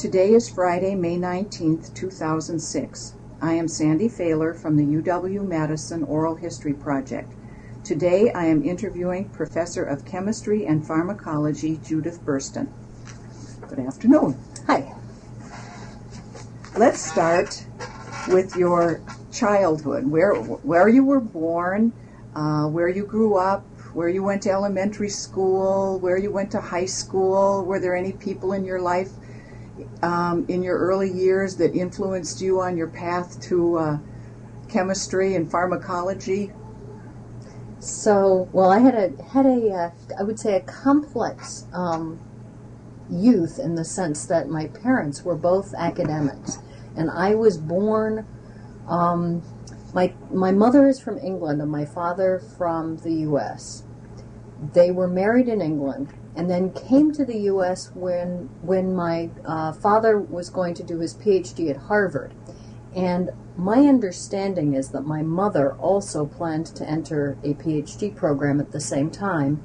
Today is Friday, May 19th, 2006. I am Sandy Fahler from the UW-Madison Oral History Project. Today I am interviewing Professor of Chemistry and Pharmacology, Judith Burston. Good afternoon. Hi. Let's start with your childhood, where you were born, where you grew up, where you went to elementary school, where you went to high school. Were there any people in your life in your early years that influenced you on your path to chemistry and pharmacology? So, well, I had a I would say a complex youth in the sense that my parents were both academics, and I was born. My mother is from England and my father from the U.S. They were married in England and then came to the U.S. when my father was going to do his PhD at Harvard. And my understanding is that my mother also planned to enter a PhD program at the same time.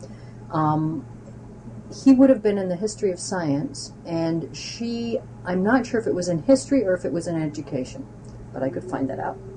He would have been in the history of science, and I'm not sure if it was in history or if it was in education, but I could find that out.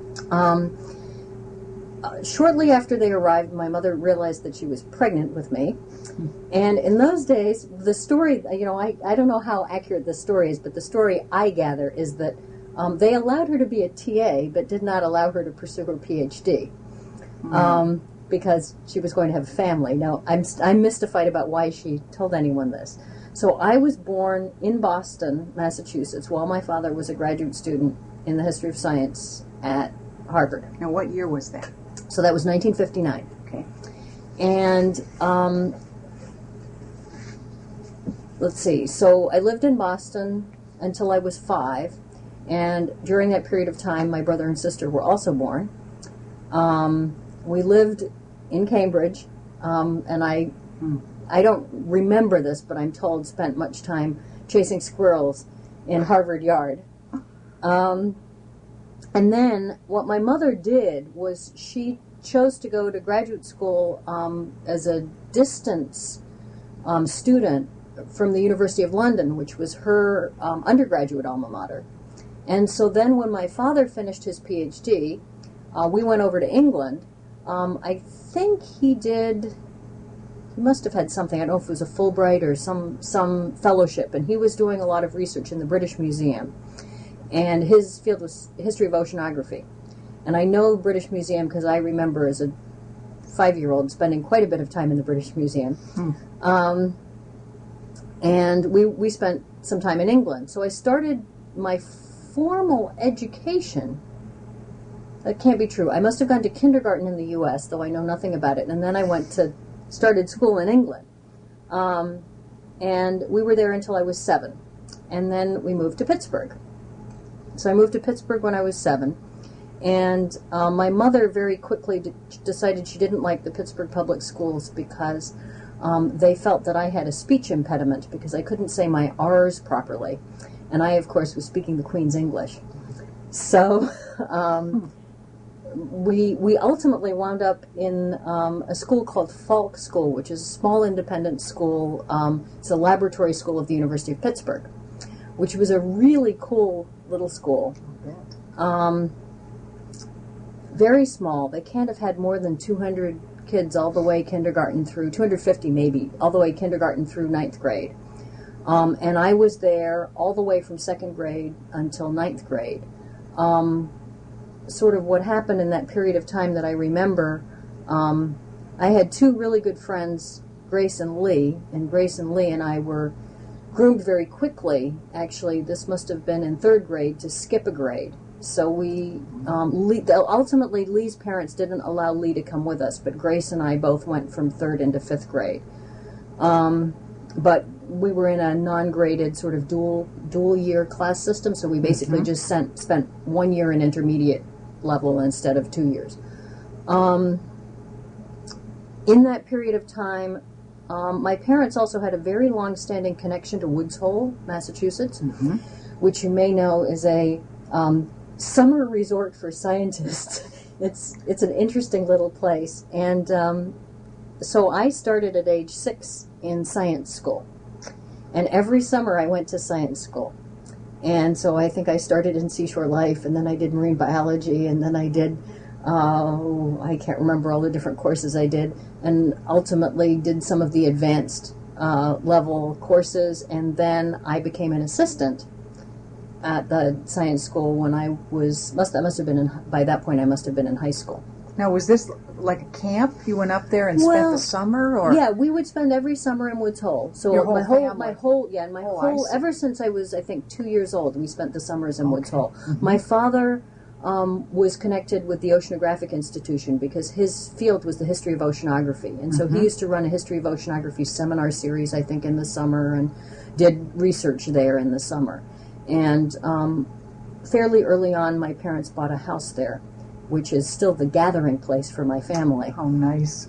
Shortly after they arrived, my mother realized that she was pregnant with me. And in those days, the story, I don't know how accurate the story is, but the story I gather is that they allowed her to be a TA, but did not allow her to pursue her PhD because she was going to have a family. Now, I'm mystified about why she told anyone this. So I was born in Boston, Massachusetts, while my father was a graduate student in the history of science at Harvard. Now, what year was that? So that was 1959. Okay. And let's see. So I lived in Boston until I was 5. And during that period of time, my brother and sister were also born. We lived in Cambridge, and I don't remember this, but I'm told spent much time chasing squirrels in Harvard Yard. And then what my mother did was she chose to go to graduate school as a distance student from the University of London, which was her undergraduate alma mater. And so then when my father finished his PhD, we went over to England. I think he must have had something, I don't know if it was a Fulbright or some fellowship, and he was doing a lot of research in the British Museum. And his field was history of oceanography. And I know the British Museum because I remember as a 5-year-old spending quite a bit of time in the British Museum. And we spent some time in England. So I started my formal education. That can't be true. I must have gone to kindergarten in the U.S., though I know nothing about it. And then I started school in England. And we were there until I was 7. And then we moved to Pittsburgh. So I moved to Pittsburgh when I was 7. And my mother very quickly decided she didn't like the Pittsburgh public schools because they felt that I had a speech impediment because I couldn't say my R's properly. And I, of course, was speaking the Queen's English. So we ultimately wound up in a school called Falk School, which is a small independent school. It's a laboratory school of the University of Pittsburgh, which was a really cool little school. Very small. They can't have had more than 200 kids all the way kindergarten through, 250 maybe, all the way kindergarten through 9th grade. And I was there all the way from 2nd grade until 9th grade. Sort of what happened in that period of time that I remember, I had 2 really good friends, Grace and Lee, and I were groomed very quickly. Actually, this must have been in 3rd grade to skip a grade. So ultimately Lee's parents didn't allow Lee to come with us, but Grace and I both went from 3rd into 5th grade. But we were in a non-graded sort of dual year class system, so we basically just spent 1 year in intermediate level instead of 2 years. In that period of time, my parents also had a very long-standing connection to Woods Hole, Massachusetts, which you may know is a summer resort for scientists. It's an interesting little place. And so I started at age 6 in science school. And every summer I went to science school. And so I think I started in Seashore Life, and then I did marine biology, and then I did, I can't remember all the different courses I did, and ultimately did some of the advanced level courses, and then I became an assistant at the science school when I was, that must have been, by that point I must have been in high school. Now, was this like a camp? You went up there and spent the summer, or yeah, we would spend every summer in Woods Hole. So your whole family? Ever since I was, I think, 2 years old, we spent the summers in Woods Hole. Mm-hmm. My father was connected with the Oceanographic Institution because his field was the history of oceanography, and so he used to run a history of oceanography seminar series, I think, in the summer, and did research there in the summer. And fairly early on, my parents bought a house there, which is still the gathering place for my family. Oh, nice.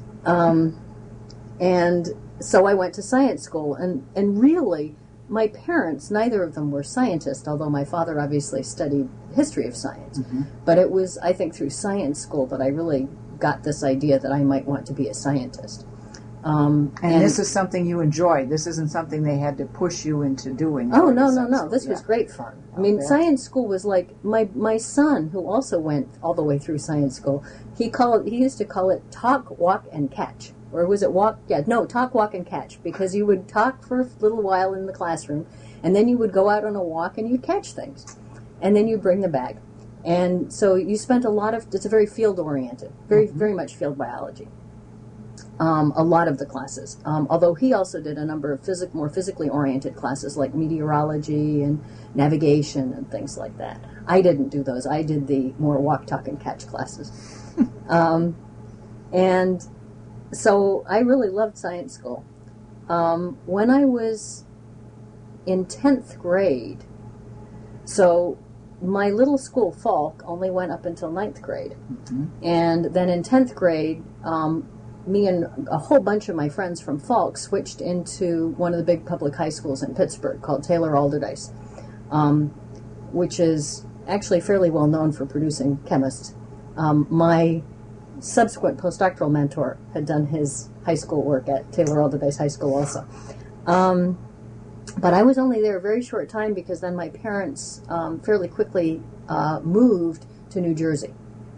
And so I went to science school, and really, my parents, neither of them were scientists, although my father obviously studied history of science. Mm-hmm. But it was, I think, through science school that I really got this idea that I might want to be a scientist. And this is something you enjoyed. This isn't something they had to push you into doing. Oh, no. This was great fun. I mean, science school was like, my son, who also went all the way through science school, he used to call it talk, walk, and catch. Or was it walk? Yeah, no, talk, walk, and catch. Because you would talk for a little while in the classroom, and then you would go out on a walk and you'd catch things. And then you'd bring them back. And so you spent it's very field-oriented, very much field biology. A lot of the classes, although he also did a number of more physically oriented classes like meteorology and navigation and things like that. I didn't do those. I did the more walk, talk, and catch classes. And so I really loved science school. When I was in 10th grade, so my little school, Falk, only went up until 9th grade. Mm-hmm. And then in 10th grade, me and a whole bunch of my friends from Falk switched into one of the big public high schools in Pittsburgh called Taylor Alderdice, which is actually fairly well known for producing chemists. My subsequent postdoctoral mentor had done his high school work at Taylor Alderdice High School also. But I was only there a very short time because then my parents fairly quickly moved to New Jersey.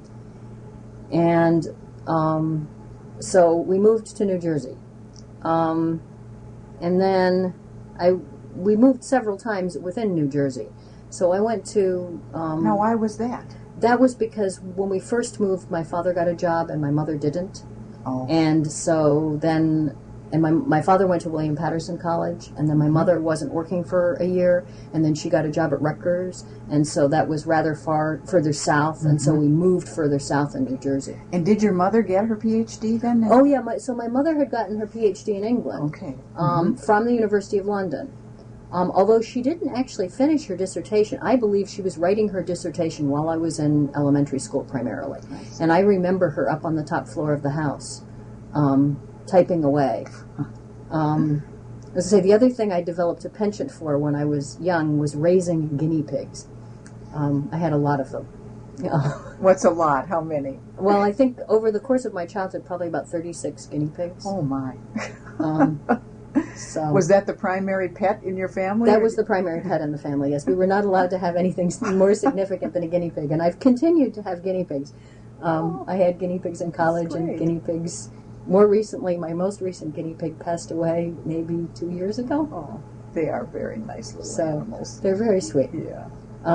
And so we moved to New Jersey. And then we moved several times within New Jersey. So I went to... now, why was that? That was because when we first moved, my father got a job and my mother didn't. Oh. And so then... And my father went to William Patterson College, and then my mother wasn't working for a year, and then she got a job at Rutgers, and so that was rather further south, and so we moved further south in New Jersey. And did your mother get her PhD then? Oh, yeah. So my mother had gotten her PhD in England from the University of London. Although she didn't actually finish her dissertation. I believe she was writing her dissertation while I was in elementary school primarily. Nice. And I remember her up on the top floor of the house. Typing away. As I say, the other thing I developed a penchant for when I was young was raising guinea pigs. I had a lot of them. What's a lot? How many? Well, I think over the course of my childhood, probably about 36 guinea pigs. Oh, my. So was that the primary pet in your family? That was the primary pet in the family, yes. We were not allowed to have anything more significant than a guinea pig, and I've continued to have guinea pigs. I had guinea pigs in college and guinea pigs... More recently, my most recent guinea pig passed away maybe 2 years ago. Oh, they are very nice little animals. They're very sweet. Yeah.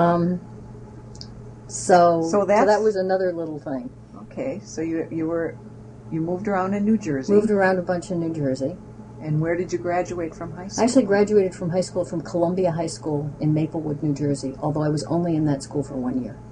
So that was another little thing. Okay, so you moved around in New Jersey. Moved around a bunch in New Jersey. And where did you graduate from high school? I actually graduated from high school from Columbia High School in Maplewood, New Jersey, although I was only in that school for 1 year.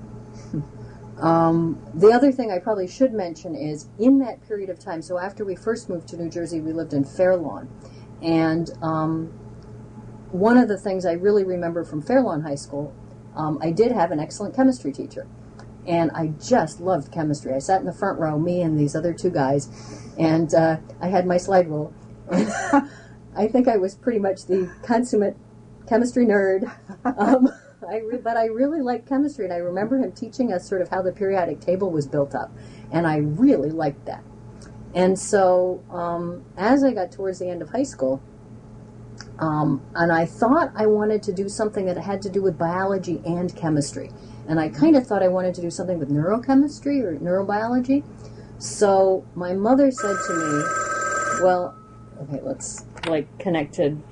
The other thing I probably should mention is in that period of time, so after we first moved to New Jersey, we lived in Fair Lawn. And one of the things I really remember from Fair Lawn High School, I did have an excellent chemistry teacher. And I just loved chemistry. I sat in the front row, me and these other two guys, and I had my slide rule. I think I was pretty much the consummate chemistry nerd. But I really liked chemistry, and I remember him teaching us sort of how the periodic table was built up, and I really liked that. And so as I got towards the end of high school, And I thought I wanted to do something that had to do with biology and chemistry. And I kind of thought I wanted to do something with neurochemistry or neurobiology. So my mother said to me, well, okay, let's connecting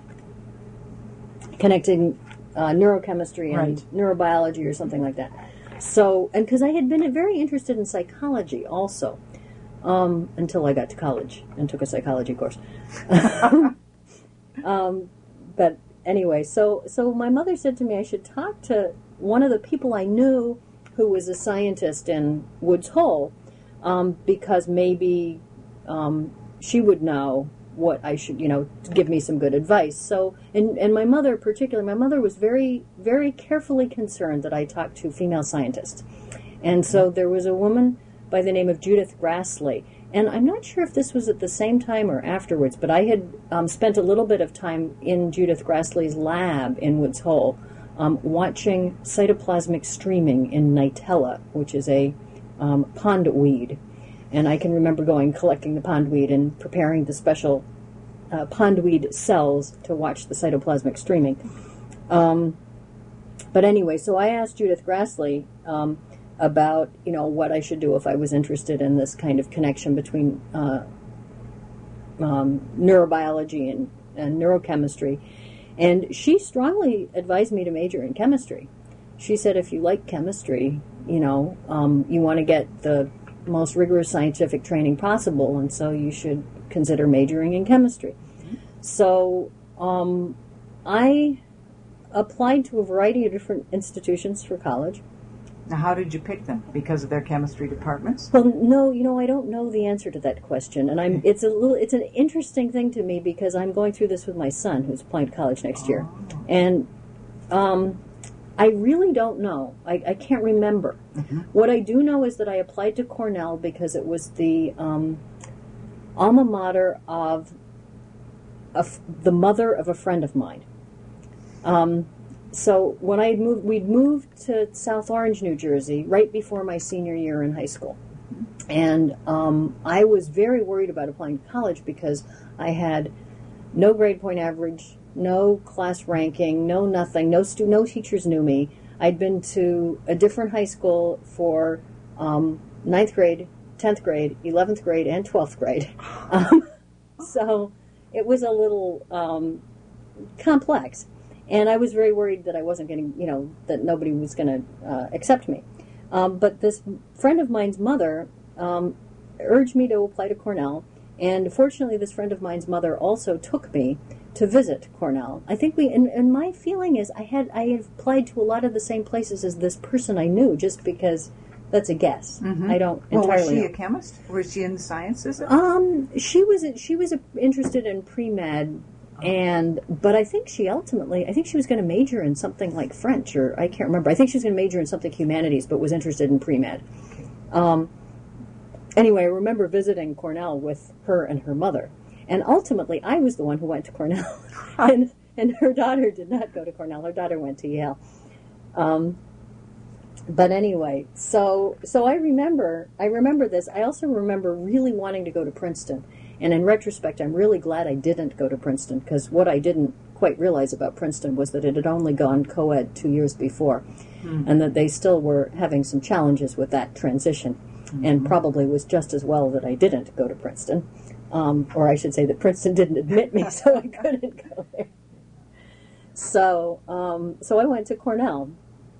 neurochemistry and neurobiology or something like that. So, and because I had been very interested in psychology also, until I got to college and took a psychology course. But anyway, so my mother said to me I should talk to one of the people I knew who was a scientist in Woods Hole, because maybe she would know what I should, to give me some good advice. So, and my mother particularly, my mother was very, very carefully concerned that I talked to female scientists. And so there was a woman by the name of Judith Grassley. And I'm not sure if this was at the same time or afterwards, but I had spent a little bit of time in Judith Grassley's lab in Woods Hole, watching cytoplasmic streaming in Nightella, which is a pondweed. And I can remember collecting the pondweed and preparing the special pondweed cells to watch the cytoplasmic streaming. But anyway, so I asked Judith Grassley about, what I should do if I was interested in this kind of connection between neurobiology and neurochemistry. And she strongly advised me to major in chemistry. She said if you like chemistry, you want to get the most rigorous scientific training possible, and so you should consider majoring in chemistry. So I applied to a variety of different institutions for college. Now, how did you pick them? Because of their chemistry departments? Well, no, I don't know the answer to that question, and it's an interesting thing to me because I'm going through this with my son, who's applying to college next year, and I really don't know. I can't remember. Mm-hmm. What I do know is that I applied to Cornell because it was the alma mater of the mother of a friend of mine. So when we'd moved to South Orange, New Jersey, right before my senior year in high school. And I was very worried about applying to college because I had no grade point average, no class ranking, no nothing, no teachers knew me. I'd been to a different high school for 9th grade, 10th grade, 11th grade, and 12th grade. So it was a little complex. And I was very worried that I wasn't getting, that nobody was going to accept me. But this friend of mine's mother urged me to apply to Cornell. And fortunately, this friend of mine's mother also took me to visit Cornell. I think and my feeling is I had applied to a lot of the same places as this person I knew, just because that's a guess. Mm-hmm. I don't entirely know. Was she a chemist? Was she in the sciences? She was interested in pre-med. But I think she was going to major in something like French, or I can't remember. I think she was going to major in something humanities, but was interested in pre-med. Anyway, I remember visiting Cornell with her and her mother. And ultimately, I was the one who went to Cornell. and her daughter did not go to Cornell. Her daughter went to Yale. But anyway, so I remember this. I also remember really wanting to go to Princeton. And in retrospect, I'm really glad I didn't go to Princeton, because what I didn't quite realize about Princeton was that it had only gone co-ed 2 years before, and that they still were having some challenges with that transition, and probably was just as well that I didn't go to Princeton, or I should say that Princeton didn't admit me, so I couldn't go there. So I went to Cornell,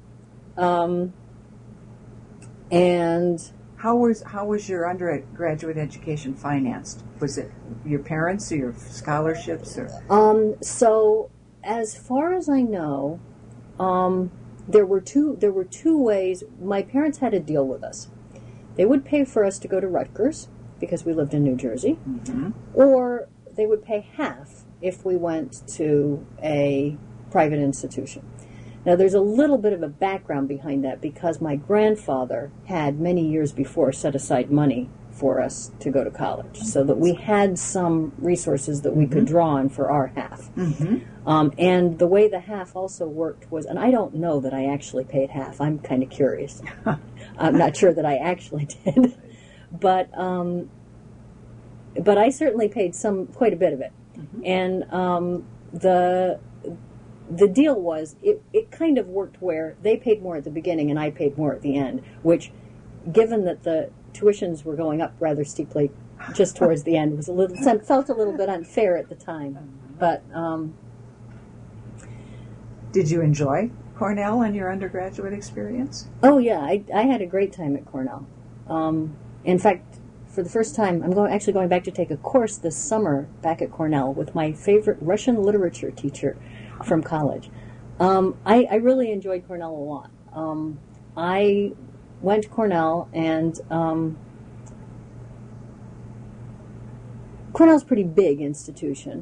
and... How was your undergraduate education financed? Was it your parents or your scholarships? Or? So as far as I know, there were two ways. My parents had a deal with us. They would pay for us to go to Rutgers because we lived in New Jersey, or they would pay half if we went to a private institution. Now, there's a little bit of a background behind that because my grandfather had many years before set aside money for us to go to college, so that we had some resources that we could draw on for our half. And the way the half also worked was, and I don't know that I actually paid half. I'm kind of curious. I'm not sure that I actually did, but I certainly paid quite a bit of it. And the deal was it kind of worked where they paid more at the beginning and I paid more at the end, which, given that the tuitions were going up rather steeply just towards the end, felt a little bit unfair at the time. But did you enjoy Cornell and your undergraduate experience? Oh yeah, I had a great time at Cornell. In fact, for the first time, I'm actually going back to take a course this summer back at Cornell with my favorite Russian literature teacher from college. I really enjoyed Cornell a lot. I went to Cornell, and Cornell's a pretty big institution.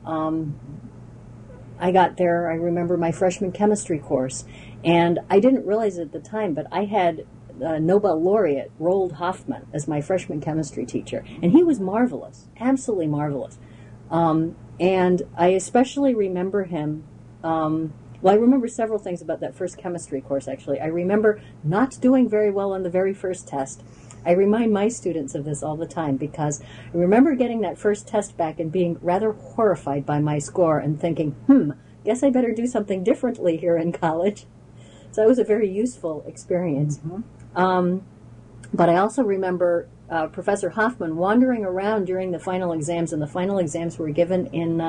I got there, I remember my freshman chemistry course, and I didn't realize it at the time, but I had Nobel laureate Roald Hoffman as my freshman chemistry teacher, and he was marvelous, absolutely marvelous. And I especially remember him, well, I remember several things about that first chemistry course, actually. I remember not doing very well on the very first test. I remind my students of this all the time because I remember getting that first test back and being rather horrified by my score and thinking, guess I better do something differently here in college. So it was a very useful experience. Mm-hmm. But I also remember Professor Hoffman wandering around during the final exams, and the final exams were given in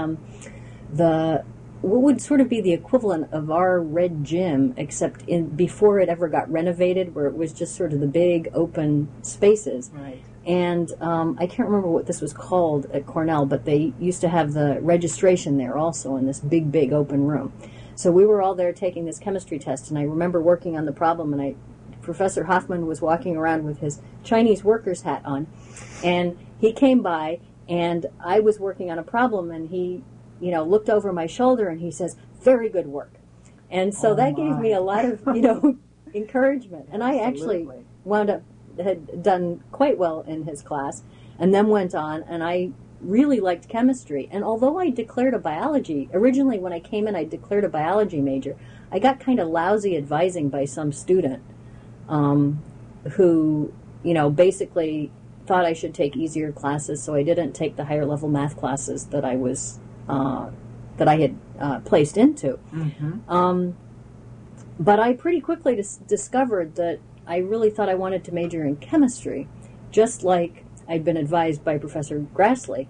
what would sort of be the equivalent of our red gym, except before it ever got renovated, where it was just sort of the big open spaces. Right. And I can't remember what this was called at Cornell, but they used to have the registration there also in this big, big open room. So we were all there taking this chemistry test, and I remember working on the problem, and Professor Hoffman was walking around with his Chinese worker's hat on, and he came by, and I was working on a problem, and he looked over my shoulder and he says, "Very good work." And so that gave me a lot of, encouragement. And I actually had done quite well in his class, and then went on, and I really liked chemistry. And although I declared originally when I came in, I declared a biology major, I got kind of lousy advising by some student who, basically thought I should take easier classes, so I didn't take the higher level math classes that I was that I had placed into. Mm-hmm. But I pretty quickly discovered that I really thought I wanted to major in chemistry, just like I'd been advised by Professor Grassley,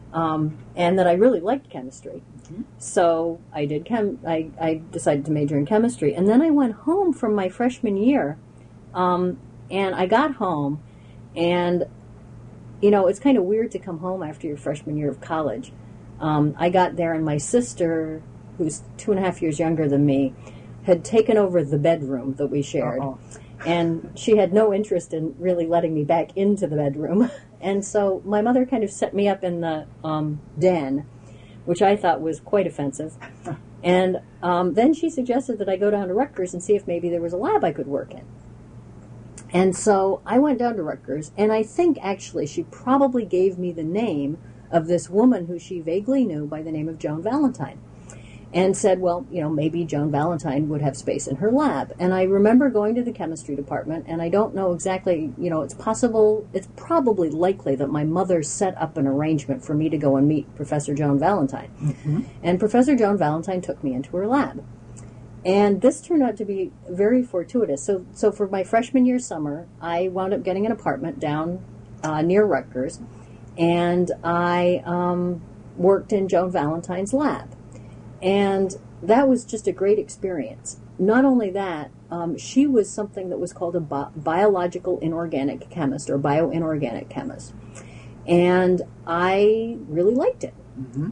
and that I really liked chemistry. Mm-hmm. So I did I decided to major in chemistry, and then I went home from my freshman year, and I got home, and it's kind of weird to come home after your freshman year of college. I got there, and my sister, who's 2.5 years younger than me, had taken over the bedroom that we shared. Uh-oh. And she had no interest in really letting me back into the bedroom. And so my mother kind of set me up in the den, which I thought was quite offensive. And then she suggested that I go down to Rutgers and see if maybe there was a lab I could work in. And so I went down to Rutgers, and I think actually she probably gave me the name of this woman who she vaguely knew by the name of Joan Valentine, and said, well, maybe Joan Valentine would have space in her lab. And I remember going to the chemistry department, and I don't know exactly, it's probably likely that my mother set up an arrangement for me to go and meet Professor Joan Valentine. Mm-hmm. And Professor Joan Valentine took me into her lab. And this turned out to be very fortuitous. So for my freshman year summer, I wound up getting an apartment down near Rutgers, and I worked in Joan Valentine's lab. And that was just a great experience. Not only that, she was something that was called a biological inorganic chemist, or bioinorganic chemist. And I really liked it. Mm-hmm.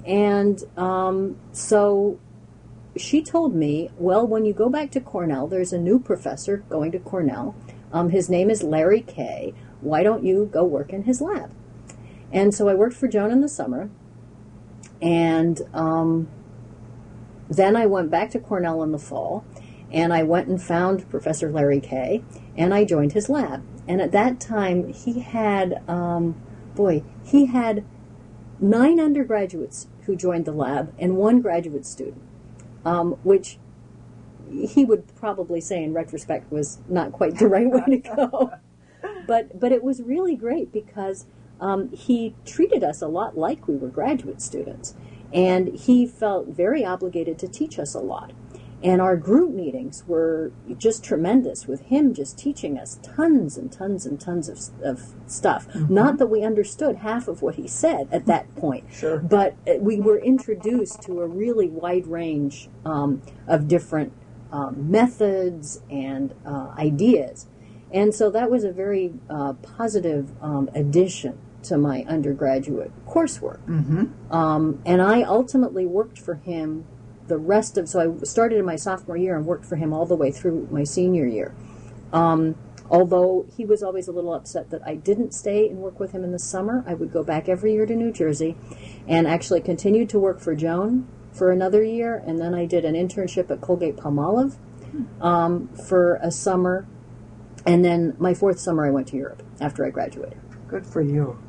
And so she told me, well, when you go back to Cornell, there's a new professor going to Cornell. His name is Larry Kay. Why don't you go work in his lab? And so I worked for Joan in the summer, and then I went back to Cornell in the fall, and I went and found Professor Larry Kay, and I joined his lab. And at that time, he had 9 undergraduates who joined the lab and 1 graduate student, which he would probably say in retrospect was not quite the right way to go. But it was really great because he treated us a lot like we were graduate students. And he felt very obligated to teach us a lot. And our group meetings were just tremendous, with him just teaching us tons and tons and tons of stuff. Mm-hmm. Not that we understood half of what he said at that point, sure. But we were introduced to a really wide range of different methods and ideas. And so that was a very positive addition to my undergraduate coursework. Mm-hmm. And I ultimately worked for him so I started in my sophomore year and worked for him all the way through my senior year. Although he was always a little upset that I didn't stay and work with him in the summer. I would go back every year to New Jersey and actually continued to work for Joan for another year, and then I did an internship at Colgate-Palmolive for a summer, and then my fourth summer I went to Europe after I graduated. Good for you.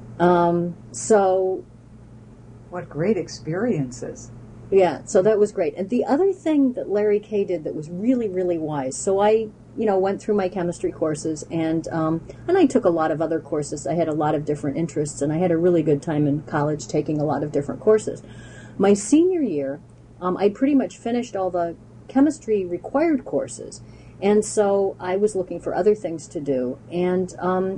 So... What great experiences. Yeah, so that was great. And the other thing that Larry Kay did that was really, really wise, so I, went through my chemistry courses, and I took a lot of other courses. I had a lot of different interests, and I had a really good time in college taking a lot of different courses. My senior year, I pretty much finished all the chemistry required courses, and so I was looking for other things to do, and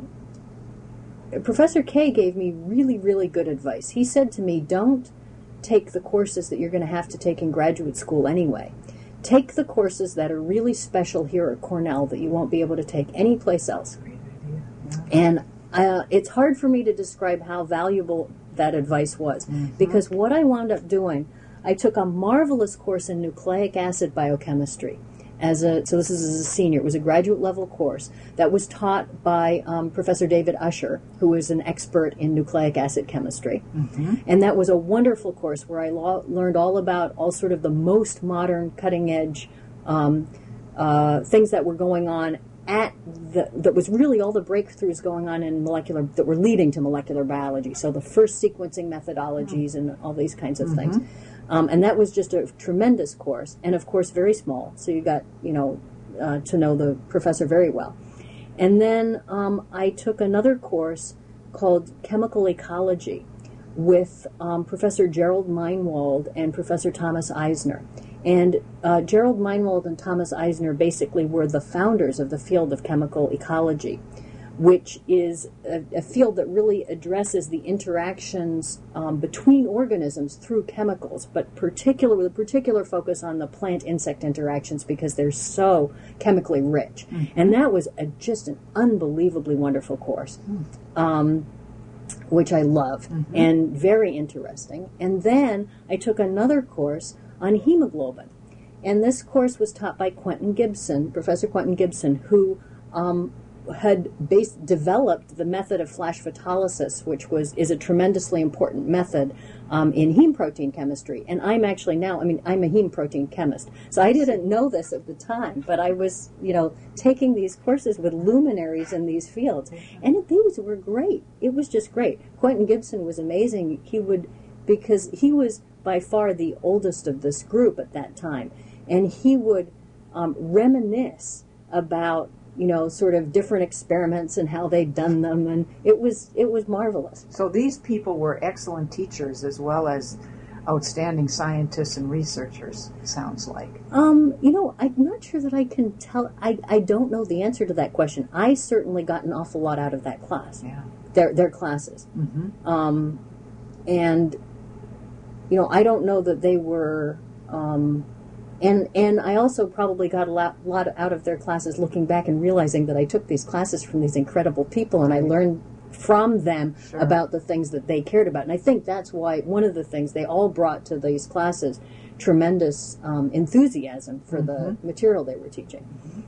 Professor Kay gave me really, really good advice. He said to me, don't take the courses that you're going to have to take in graduate school anyway. Take the courses that are really special here at Cornell that you won't be able to take anyplace else. Great idea. Yeah. And it's hard for me to describe how valuable that advice was, because what I wound up doing, I took a marvelous course in nucleic acid biochemistry. So this is as a senior. It was a graduate level course that was taught by Professor David Usher, who is an expert in nucleic acid chemistry. Mm-hmm. And that was a wonderful course where I learned all about all sort of the most modern, cutting edge things that were going on that was really all the breakthroughs going on in that were leading to molecular biology. So the first sequencing methodologies and all these kinds of things. And that was just a tremendous course, and of course very small, so you got, to know the professor very well. And then I took another course called Chemical Ecology with Professor Gerald Meinwald and Professor Thomas Eisner. And Gerald Meinwald and Thomas Eisner basically were the founders of the field of chemical ecology, which is a field that really addresses the interactions between organisms through chemicals, but with a particular focus on the plant-insect interactions because they're so chemically rich. Mm-hmm. And that was just an unbelievably wonderful course, which I loved, and very interesting. And then I took another course on hemoglobin. And this course was taught by Professor Quentin Gibson, who had developed the method of flash photolysis, which is a tremendously important method in heme protein chemistry. And I'm actually now, I'm a heme protein chemist. So I didn't know this at the time, but I was, taking these courses with luminaries in these fields. And these were great. It was just great. Quentin Gibson was amazing. Because he was by far the oldest of this group at that time. And he would reminisce about sort of different experiments and how they'd done them, and it was marvelous. So these people were excellent teachers as well as outstanding scientists and researchers, it sounds like. I'm not sure that I can tell. I don't know the answer to that question. I certainly got an awful lot out of that class. Yeah. Their classes. Mm-hmm. And I don't know that they were And I also probably got a lot out of their classes looking back and realizing that I took these classes from these incredible people and I learned from them about the things that they cared about. And I think that's why one of the things they all brought to these classes, tremendous enthusiasm for the material they were teaching.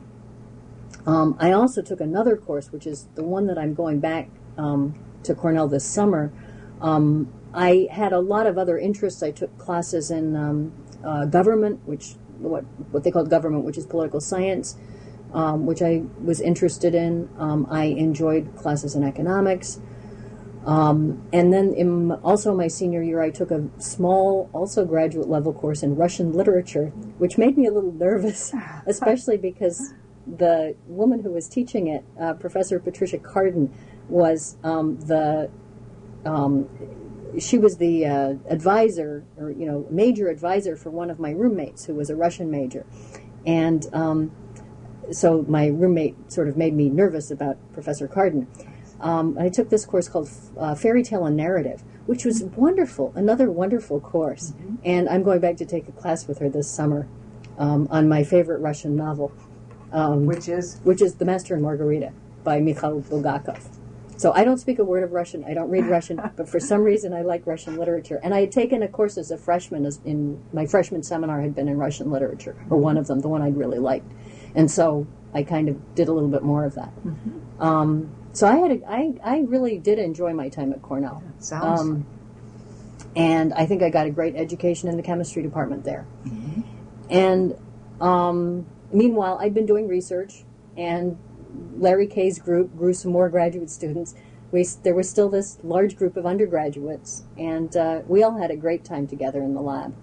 I also took another course, which is the one that I'm going back to Cornell this summer. I had a lot of other interests. I took classes in government, what they called government, which is political science, which I was interested in. I enjoyed classes in economics. And then also my senior year, I took a small, also graduate level course in Russian literature, which made me a little nervous, especially because the woman who was teaching it, Professor Patricia Carden, was she was the advisor, or major advisor for one of my roommates who was a Russian major, and so my roommate sort of made me nervous about Professor Carden. I took this course called Fairy Tale and Narrative, which was wonderful, another wonderful course. Mm-hmm. And I'm going back to take a class with her this summer on my favorite Russian novel. Which is? Which is The Master and Margarita by Mikhail Bulgakov. So I don't speak a word of Russian, I don't read Russian, but for some reason I like Russian literature. And I had taken a course as a freshman, in my freshman seminar had been in Russian literature, or one of them, the one I'd really liked. And so I kind of did a little bit more of that. Mm-hmm. So I really did enjoy my time at Cornell. Yeah, sounds. And I think I got a great education in the chemistry department there. Mm-hmm. And meanwhile, I'd been doing research, and Larry Kay's group grew some more graduate students. There was still this large group of undergraduates, and we all had a great time together in the lab.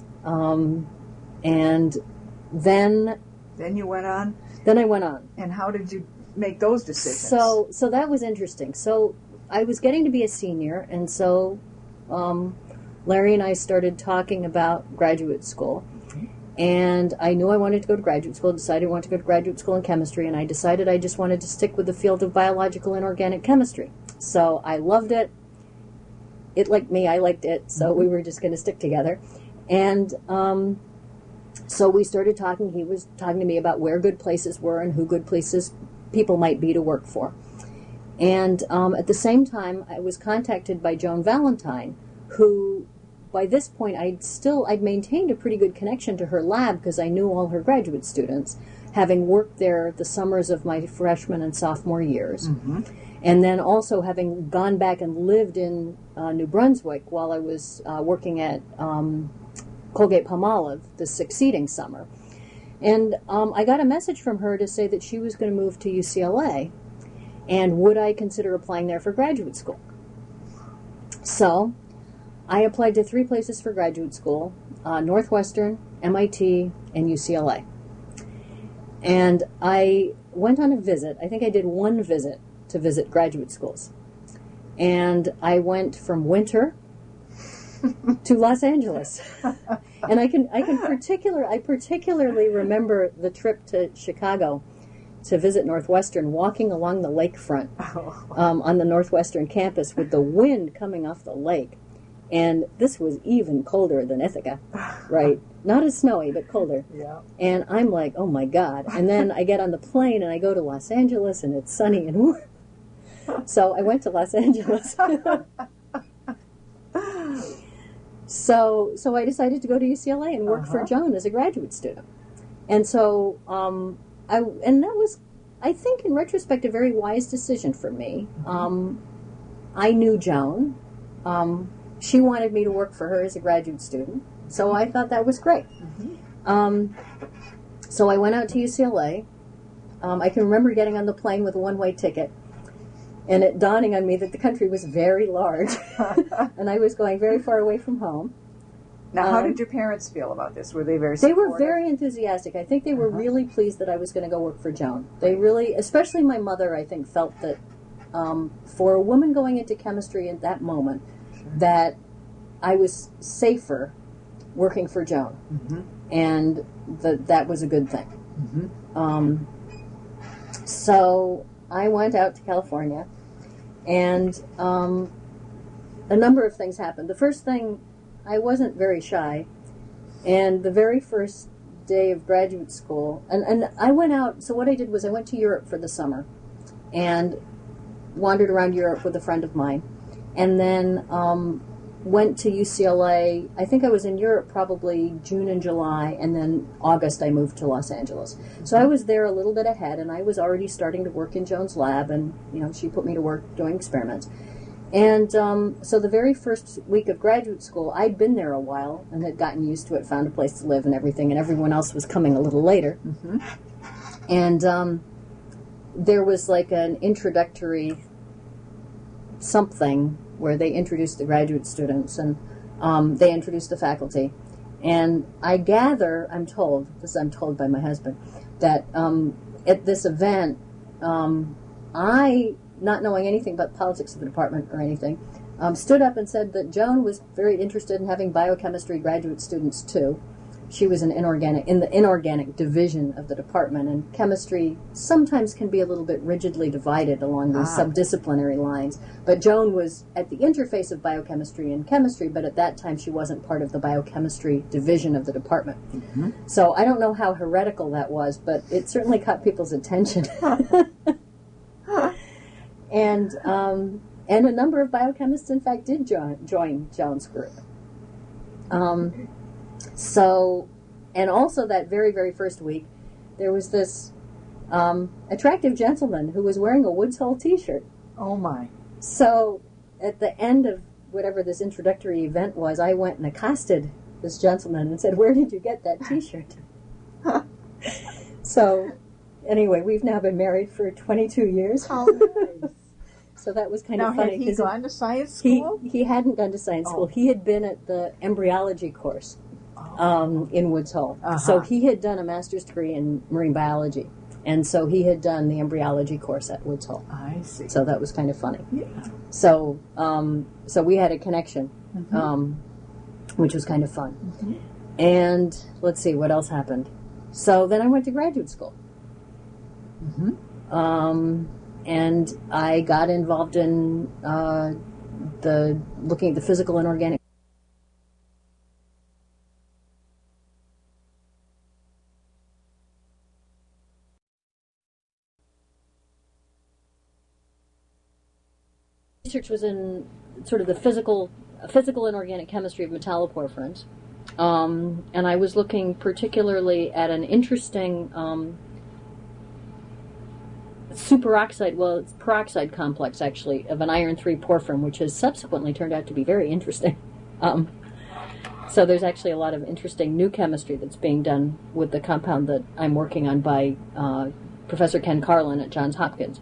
And then you went on? Then I went on. And how did you make those decisions? So that was interesting. So I was getting to be a senior, and so Larry and I started talking about graduate school. And I knew I wanted to go to graduate school, decided I wanted to go to graduate school in chemistry, and I decided I just wanted to stick with the field of biological and organic chemistry. So I loved it. It liked me, I liked it, so we were just going to stick together. And so we started talking. He was talking to me about where good places were and who good places people might be to work for. And at the same time, I was contacted by Joan Valentine, who, by this point, I'd maintained a pretty good connection to her lab because I knew all her graduate students, having worked there the summers of my freshman and sophomore years. Mm-hmm. And then also having gone back and lived in New Brunswick while I was working at Colgate-Palmolive the succeeding summer. And I got a message from her to say that she was going to move to UCLA, and would I consider applying there for graduate school. So I applied to 3 places for graduate school, Northwestern, MIT, and UCLA. And I went on a visit. I think I did one visit to visit graduate schools. And I went from Winter to Los Angeles. And I particularly remember the trip to Chicago to visit Northwestern, walking along the lakefront on the Northwestern campus with the wind coming off the lake. And this was even colder than Ithaca, right? Not as snowy, but colder. Yeah. And I'm like, oh my God. And then I get on the plane and I go to Los Angeles and it's sunny and warm. So I went to Los Angeles. So I decided to go to UCLA and work for Joan as a graduate student. And so that was, I think, in retrospect, a very wise decision for me. I knew Joan. She wanted me to work for her as a graduate student, so I thought that was great. Mm-hmm. So I went out to UCLA. I can remember getting on the plane with a one-way ticket, and it dawning on me that the country was very large, and I was going very far away from home. Now, how did your parents feel about this? Were they very supportive? They were very enthusiastic. I think they were really pleased that I was going to go work for Joan. They really, especially my mother, I think, felt that for a woman going into chemistry at that moment, that I was safer working for Joan, and that was a good thing. So I went out to California, and a number of things happened. The first thing, I wasn't very shy, and the very first day of graduate school, and I went out, so what I did was I went to Europe for the summer, and wandered around Europe with a friend of mine, and then went to UCLA. I think I was in Europe probably June and July, and then August I moved to Los Angeles. So I was there a little bit ahead, and I was already starting to work in Joan's lab, and she put me to work doing experiments. And so the very first week of graduate school, I'd been there a while and had gotten used to it, found a place to live and everything, and everyone else was coming a little later. And there was like an introductory something where they introduced the graduate students, and they introduced the faculty. And I gather, I'm told by my husband, that at this event, I, not knowing anything about the politics of the department or anything, stood up and said that Joan was very interested in having biochemistry graduate students too. She was in the inorganic division of the department, and chemistry sometimes can be a little bit rigidly divided along these subdisciplinary lines. But Joan was at the interface of biochemistry and chemistry, but at that time she wasn't part of the biochemistry division of the department. Mm-hmm. So I don't know how heretical that was, but it certainly caught people's attention. And a number of biochemists, in fact, did join Joan's group. So, and also that very, very first week, there was this attractive gentleman who was wearing a Woods Hole t-shirt. Oh, my. So, at the end of whatever this introductory event was, I went and accosted this gentleman and said, "Where did you get that t-shirt?" So, anyway, we've now been married for 22 years. How nice. So that was kind of funny. Had he gone to science school? He hadn't gone to science school. He had been at the embryology course in Woods Hole. Uh-huh. So he had done a master's degree in marine biology. And so he had done the embryology course at Woods Hole. I see. So that was kind of funny. Yeah. So so we had a connection, which was kind of fun. Mm-hmm. And let's see, what else happened? So then I went to graduate school. Mm-hmm. And I got involved in looking at the physical and organic. Research was in sort of the physical and organic chemistry of metalloporphyrins, and I was looking particularly at an interesting superoxide, well, it's peroxide complex, actually, of an iron-3 porphyrin, which has subsequently turned out to be very interesting. So there's actually a lot of interesting new chemistry that's being done with the compound that I'm working on by Professor Ken Carlin at Johns Hopkins.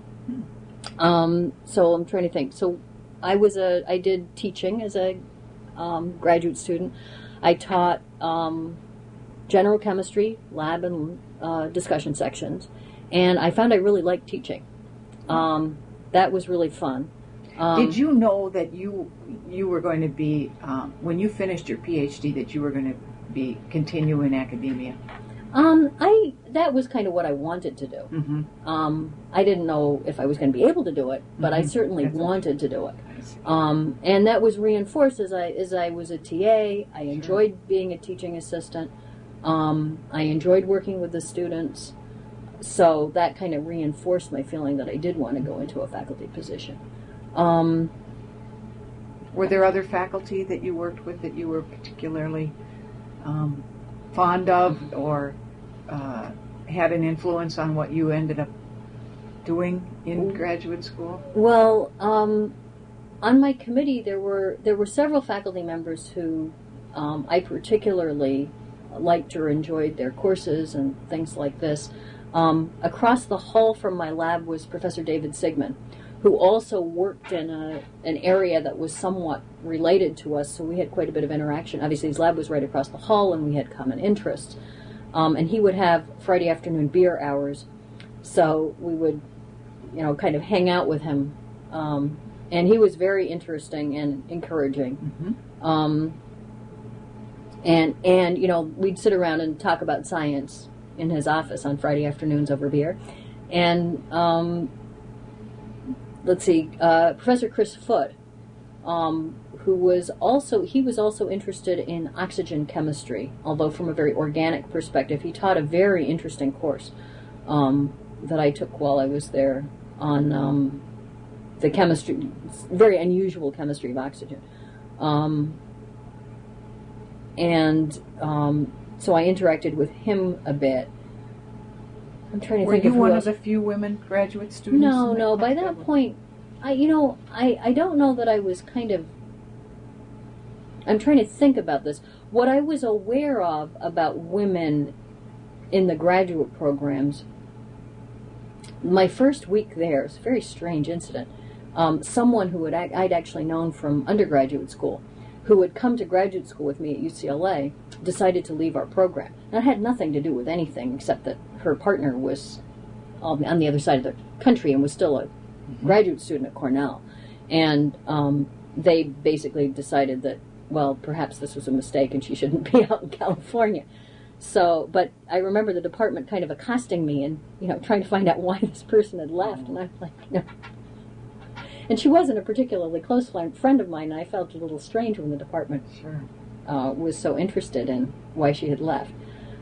So I'm trying to think. So I did teaching as a graduate student. I taught general chemistry, lab and discussion sections. And I found I really liked teaching. That was really fun. Did you know that you were going to be, when you finished your PhD, that you were going to be continue in academia? That was kind of what I wanted to do. Mm-hmm. I didn't know if I was going to be able to do it, but I certainly wanted to do it. And that was reinforced as I was a TA. I enjoyed being a teaching assistant. I enjoyed working with the students. So that kind of reinforced my feeling that I did want to go into a faculty position. Were there other faculty that you worked with that you were particularly fond of or had an influence on what you ended up doing in graduate school? Well, on my committee there were several faculty members who I particularly liked or enjoyed their courses and things like this. Across the hall from my lab was Professor David Sigmund, who also worked in an area that was somewhat related to us, so we had quite a bit of interaction. Obviously, his lab was right across the hall, and we had common interests. And he would have Friday afternoon beer hours, so we would, kind of hang out with him. And he was very interesting and encouraging. Mm-hmm. And we'd sit around and talk about science in his office on Friday afternoons over beer. And Professor Chris Foote, who was also interested in oxygen chemistry, although from a very organic perspective. He taught a very interesting course that I took while I was there on the chemistry, very unusual chemistry of oxygen. So I interacted with him a bit. I'm trying to think. Were you one of the few women graduate students? No. By that point, I don't know that I was kind of. I'm trying to think about this. What I was aware of about women in the graduate programs, my first week there, it's a very strange incident. Someone who I'd actually known from undergraduate school, who had come to graduate school with me at UCLA, decided to leave our program. That had nothing to do with anything except that her partner was on the other side of the country and was still a graduate student at Cornell. And they basically decided that, well, perhaps this was a mistake and she shouldn't be out in California. So, but I remember the department kind of accosting me and, trying to find out why this person had left. And I'm like, no. And she wasn't a particularly close friend of mine, and I felt a little strange when the department was so interested in why she had left.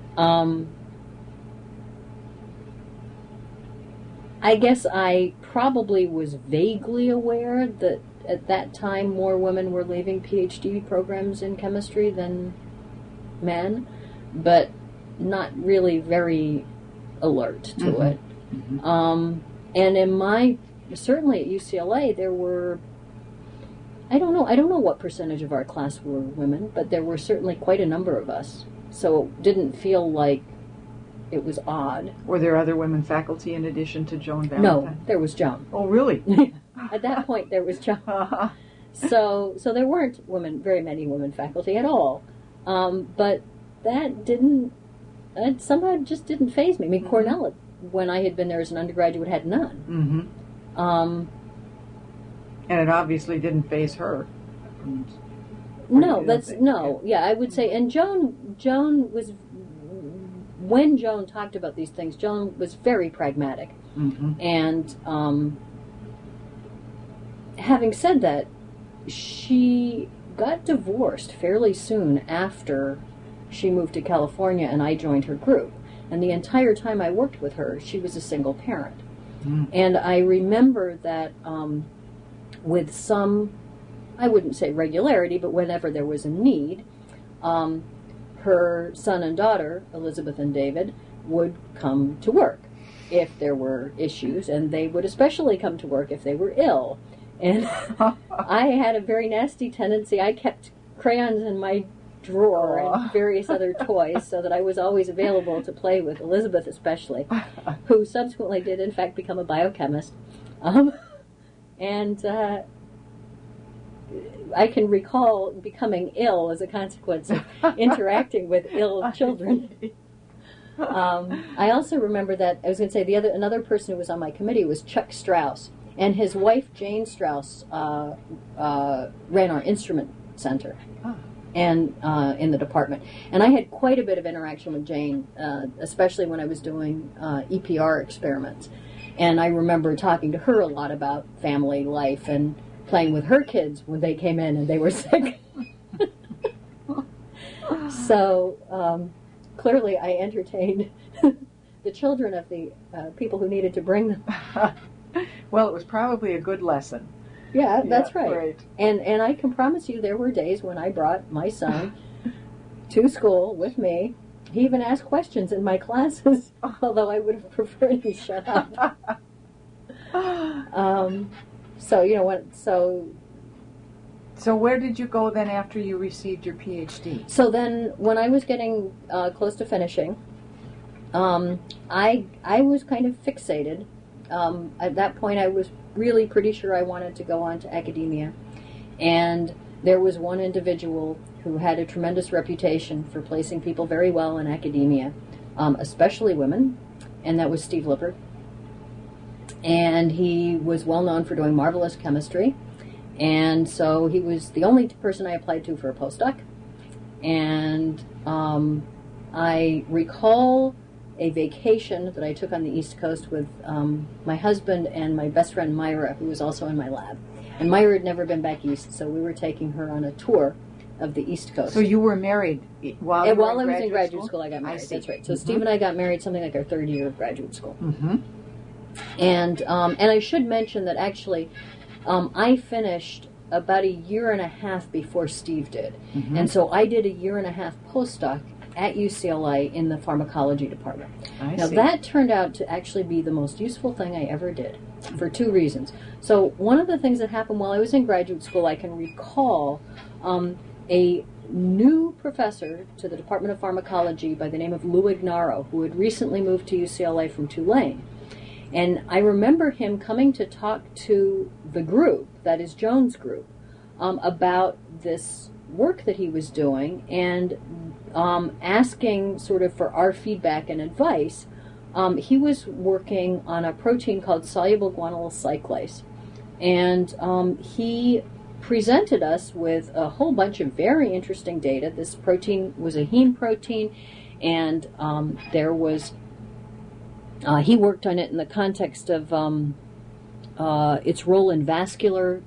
I guess I probably was vaguely aware that at that time more women were leaving PhD programs in chemistry than men, but not really very alert to it. Mm-hmm. And certainly at UCLA, there were, I don't know what percentage of our class were women, but there were certainly quite a number of us. So it didn't feel like it was odd. Were there other women faculty in addition to Joan Valentine? No, there was Joan. Oh, really? At that point, there was Joan. So there weren't very many women faculty at all. But that somehow just didn't faze me. I mean, Cornell, when I had been there as an undergraduate, had none. Mm-hmm. And it obviously didn't faze her. Yeah, I would say. And Joan was, when Joan talked about these things, Joan was very pragmatic. Mm-hmm. And having said that, she got divorced fairly soon after she moved to California and I joined her group. And the entire time I worked with her, she was a single parent. Mm. And I remember that with some, I wouldn't say regularity, but whenever there was a need, her son and daughter, Elizabeth and David, would come to work if there were issues, and they would especially come to work if they were ill. And I had a very nasty tendency. I kept crayons in my drawer and various other toys so that I was always available to play with, Elizabeth especially, who subsequently did in fact become a biochemist. And I can recall becoming ill as a consequence of interacting with ill children. I also remember that, I was going to say, another person who was on my committee was Chuck Strauss, and his wife Jane Strauss ran our instrument center. And in the department. And I had quite a bit of interaction with Jane, especially when I was doing EPR experiments. And I remember talking to her a lot about family life and playing with her kids when they came in and they were sick. So clearly I entertained the children of the people who needed to bring them. Well, it was probably a good lesson. Yeah, that's right. And I can promise you there were days when I brought my son to school with me. He even asked questions in my classes, although I would have preferred he shut up. So where did you go then after you received your PhD? So then when I was getting close to finishing, I was kind of fixated. At that point I was really pretty sure I wanted to go on to academia. And there was one individual who had a tremendous reputation for placing people very well in academia, especially women, and that was Steve Lippard. And he was well known for doing marvelous chemistry. And so he was the only person I applied to for a postdoc. And I recall a vacation that I took on the East Coast with my husband and my best friend Myra, who was also in my lab. And Myra had never been back east, so we were taking her on a tour of the East Coast. So you were married while I was in graduate school. I got married. That's right. So Steve and I got married something like our third year of graduate school. Mm-hmm. And I should mention that actually I finished about a year and a half before Steve did. Mm-hmm. And so I did a year and a half postdoc at UCLA in the pharmacology department. Now that turned out to actually be the most useful thing I ever did for two reasons. So one of the things that happened while I was in graduate school, I can recall a new professor to the Department of Pharmacology by the name of Lou Ignaro, who had recently moved to UCLA from Tulane. And I remember him coming to talk to the group, that is Joan's group, about this work that he was doing and asking sort of for our feedback and advice. He was working on a protein called soluble guanylyl cyclase. And he presented us with a whole bunch of very interesting data. This protein was a heme protein, and there was, he worked on it in the context of its role in vascular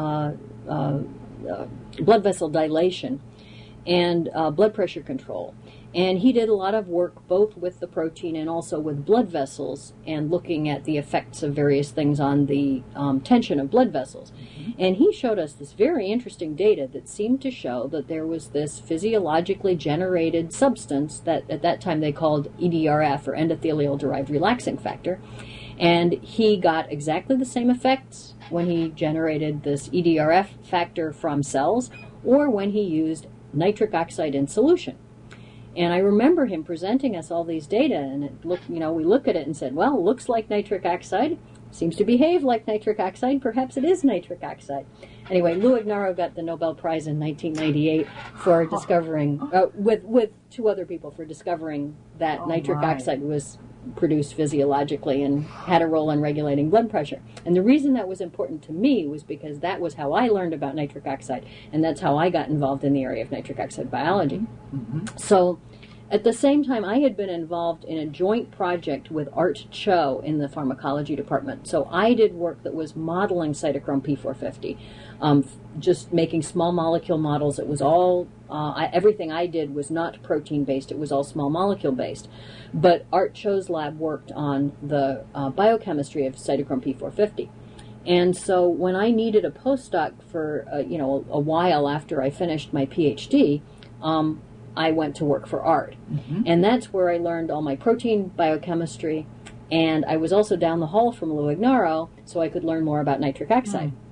blood vessel dilation and blood pressure control. And he did a lot of work both with the protein and also with blood vessels and looking at the effects of various things on the tension of blood vessels. Mm-hmm. And he showed us this very interesting data that seemed to show that there was this physiologically generated substance that at that time they called EDRF, or endothelial-derived relaxing factor. And he got exactly the same effects when he generated this EDRF factor from cells or when he used nitric oxide in solution. And I remember him presenting us all these data, and it looked, we look at it and said, well, it looks like nitric oxide, seems to behave like nitric oxide, perhaps it is nitric oxide. Anyway, Lou Ignarro got the Nobel Prize in 1998 for discovering, with two other people, for discovering that nitric oxide was produced physiologically and had a role in regulating blood pressure. And the reason that was important to me was because that was how I learned about nitric oxide, and that's how I got involved in the area of nitric oxide biology. Mm-hmm. So at the same time, I had been involved in a joint project with Art Cho in the pharmacology department. So I did work that was modeling cytochrome P450, just making small molecule models. It was all, everything I did was not protein-based, it was all small molecule-based. But Art Cho's lab worked on the biochemistry of cytochrome P450. And so when I needed a postdoc for, a while after I finished my PhD, I went to work for Art. Mm-hmm. And that's where I learned all my protein biochemistry. And I was also down the hall from Lou Ignarro, so I could learn more about nitric oxide. Mm.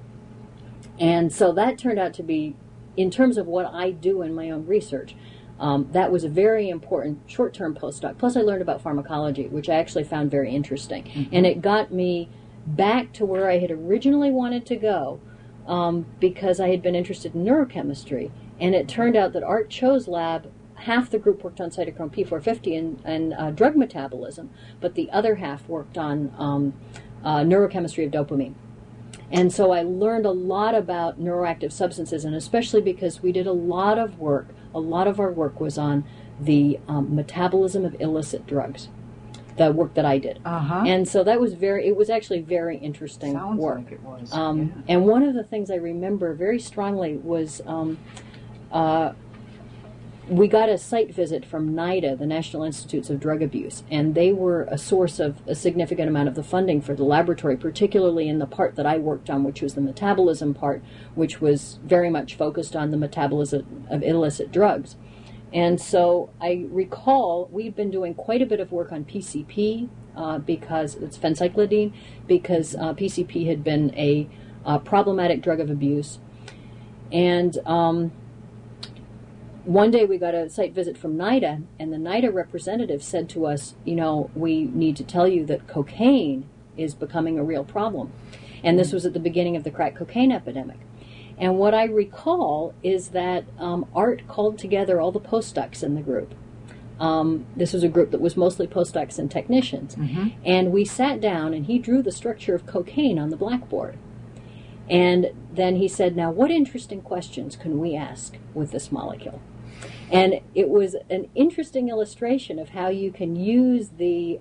And so that turned out to be, in terms of what I do in my own research, that was a very important short-term postdoc. Plus I learned about pharmacology, which I actually found very interesting. Mm-hmm. And it got me back to where I had originally wanted to go, because I had been interested in neurochemistry. And it turned out that Art Cho's lab, half the group worked on cytochrome P450 and drug metabolism, but the other half worked on neurochemistry of dopamine. And so I learned a lot about neuroactive substances, and especially because we did a lot of our work was on the metabolism of illicit drugs, the work that I did. Uh-huh. And so that was it was actually very interesting Sounds work. Like it was. And one of the things I remember very strongly was we got a site visit from NIDA, the National Institutes of Drug Abuse, and they were a source of a significant amount of the funding for the laboratory, particularly in the part that I worked on, which was the metabolism part, which was very much focused on the metabolism of illicit drugs. And so I recall we'd been doing quite a bit of work on PCP, because it's phencyclidine, because PCP had been a problematic drug of abuse. And one day we got a site visit from NIDA, and the NIDA representative said to us, we need to tell you that cocaine is becoming a real problem. And this was at the beginning of the crack cocaine epidemic. And what I recall is that Art called together all the postdocs in the group. This was a group that was mostly postdocs and technicians. Mm-hmm. And we sat down, and he drew the structure of cocaine on the blackboard. And then he said, now what interesting questions can we ask with this molecule? And it was an interesting illustration of how you can use the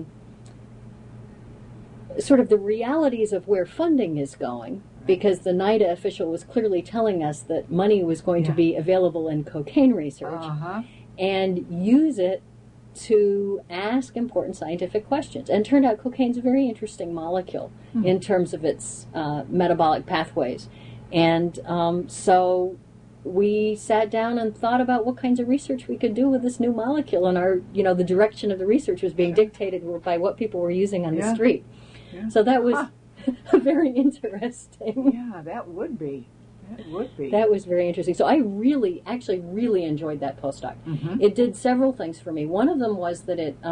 sort of the realities of where funding is going, because the NIDA official was clearly telling us that money was going to be available in cocaine research, and use it to ask important scientific questions. And it turned out cocaine's a very interesting molecule in terms of its metabolic pathways. And so we sat down and thought about what kinds of research we could do with this new molecule, and the direction of the research was being dictated by what people were using on the street. Yeah. So that was very interesting. Yeah, that would be. That was very interesting. So I really enjoyed that postdoc. Mm-hmm. It did several things for me. One of them was that it,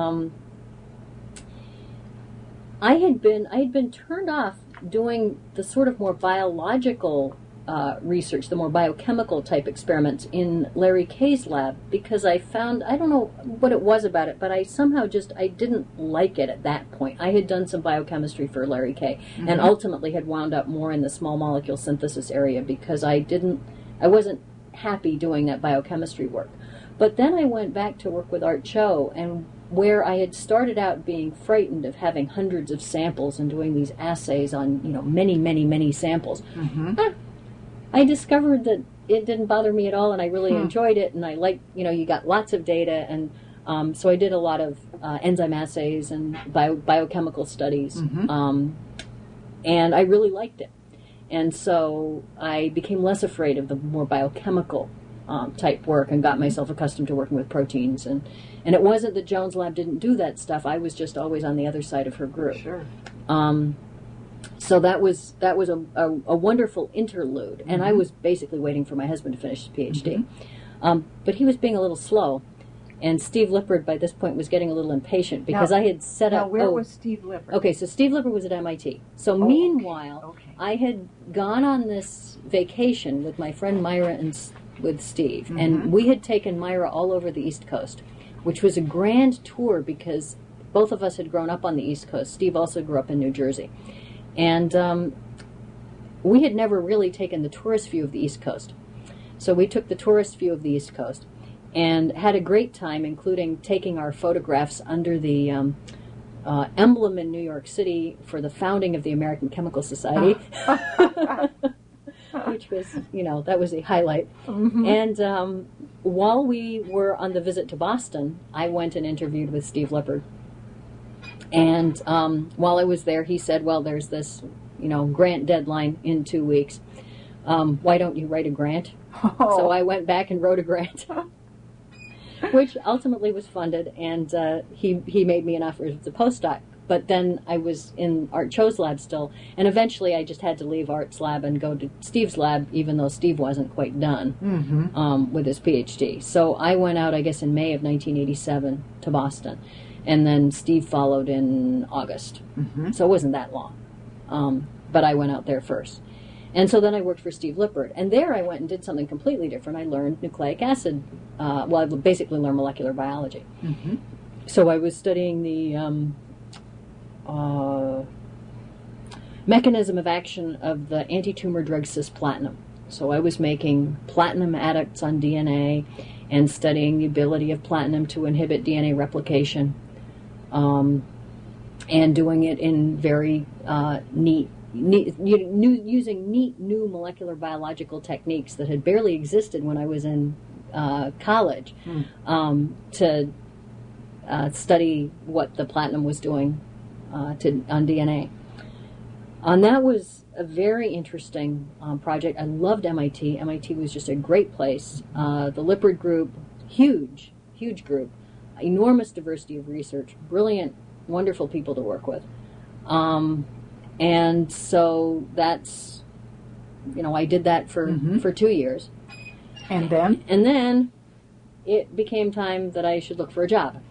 I had been turned off doing the sort of more biological research, the more biochemical type experiments in Larry Kay's lab, because I found, I don't know what it was about it, but I somehow I didn't like it at that point. I had done some biochemistry for Larry Kay, and ultimately had wound up more in the small molecule synthesis area because I wasn't happy doing that biochemistry work. But then I went back to work with Art Cho, and where I had started out being frightened of having hundreds of samples and doing these assays on, many, many, many samples, I discovered that it didn't bother me at all, and I really enjoyed it, and I liked, you got lots of data, and so I did a lot of enzyme assays and biochemical studies, and I really liked it. And so I became less afraid of the more biochemical type work and got myself accustomed to working with proteins. And it wasn't that Joan's lab didn't do that stuff. I was just always on the other side of her group. Sure. So that was a wonderful interlude. And I was basically waiting for my husband to finish his PhD. But he was being a little slow. And Steve Lippard, by this point, was getting a little impatient because I had set up... Now, where was Steve Lippard? Okay, so Steve Lippard was at MIT. So meanwhile, I had gone on this vacation with my friend Myra and with Steve. And we had taken Myra all over the East Coast, which was a grand tour because both of us had grown up on the East Coast. Steve also grew up in New Jersey. And we had never really taken the tourist view of the East Coast. So we took the tourist view of the East Coast and had a great time, including taking our photographs under the emblem in New York City for the founding of the American Chemical Society, which was, that was a highlight. And while we were on the visit to Boston, I went and interviewed with Steve Lippard. And while I was there, he said, well, there's this, grant deadline in 2 weeks. Why don't you write a grant? So I went back and wrote a grant. Which ultimately was funded, and he made me an offer as a postdoc. But then I was in Art Cho's lab still, and eventually I just had to leave Art's lab and go to Steve's lab, even though Steve wasn't quite done with his PhD. So I went out, I guess, in May of 1987 to Boston, and then Steve followed in August. So it wasn't that long, but I went out there first. And so then I worked for Steve Lippard. And there I went and did something completely different. I learned nucleic acid. I basically learned molecular biology. So I was studying the mechanism of action of the anti-tumor drug cisplatinum. So I was making platinum adducts on DNA and studying the ability of platinum to inhibit DNA replication, and doing it in very using neat new molecular biological techniques that had barely existed when I was in college, to study what the platinum was doing on DNA. And that was a very interesting project. I loved MIT. MIT was just a great place. The Lippard group, huge group, enormous diversity of research, brilliant, wonderful people to work with. And so that's, I did that for 2 years. And then? And then it became time that I should look for a job.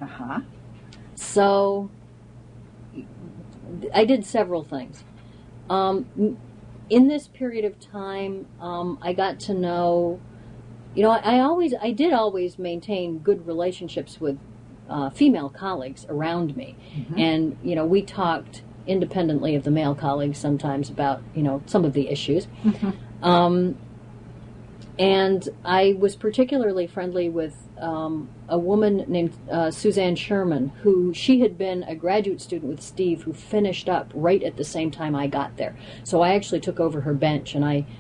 So I did several things. In this period of time, I got to know, I did always maintain good relationships with female colleagues around me. And, we talked independently of the male colleagues sometimes about, some of the issues. And I was particularly friendly with a woman named Suzanne Sherman, she had been a graduate student with Steve who finished up right at the same time I got there. So I actually took over her bench, and I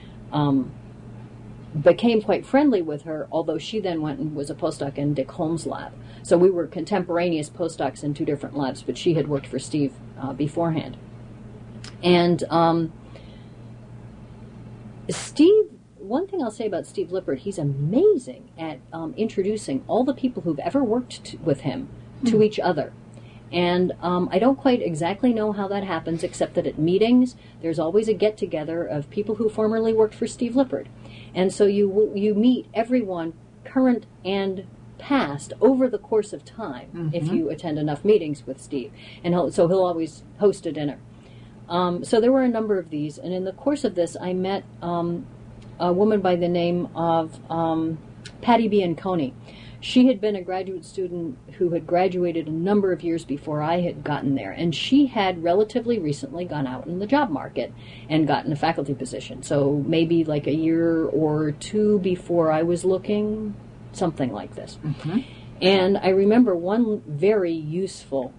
became quite friendly with her, although she then went and was a postdoc in Dick Holmes' lab. So we were contemporaneous postdocs in two different labs, but she had worked for Steve beforehand. And Steve, one thing I'll say about Steve Lippard, he's amazing at introducing all the people who've ever worked with him to each other. And I don't quite exactly know how that happens, except that at meetings, there's always a get-together of people who formerly worked for Steve Lippard. And so you meet everyone, current and past, over the course of time, if you attend enough meetings with Steve. And he'll always host a dinner. So there were a number of these, and in the course of this, I met a woman by the name of Patty Bianconi. She had been a graduate student who had graduated a number of years before I had gotten there, and she had relatively recently gone out in the job market and gotten a faculty position. So maybe like a year or two before I was looking, something like this. Mm-hmm. And I remember one very useful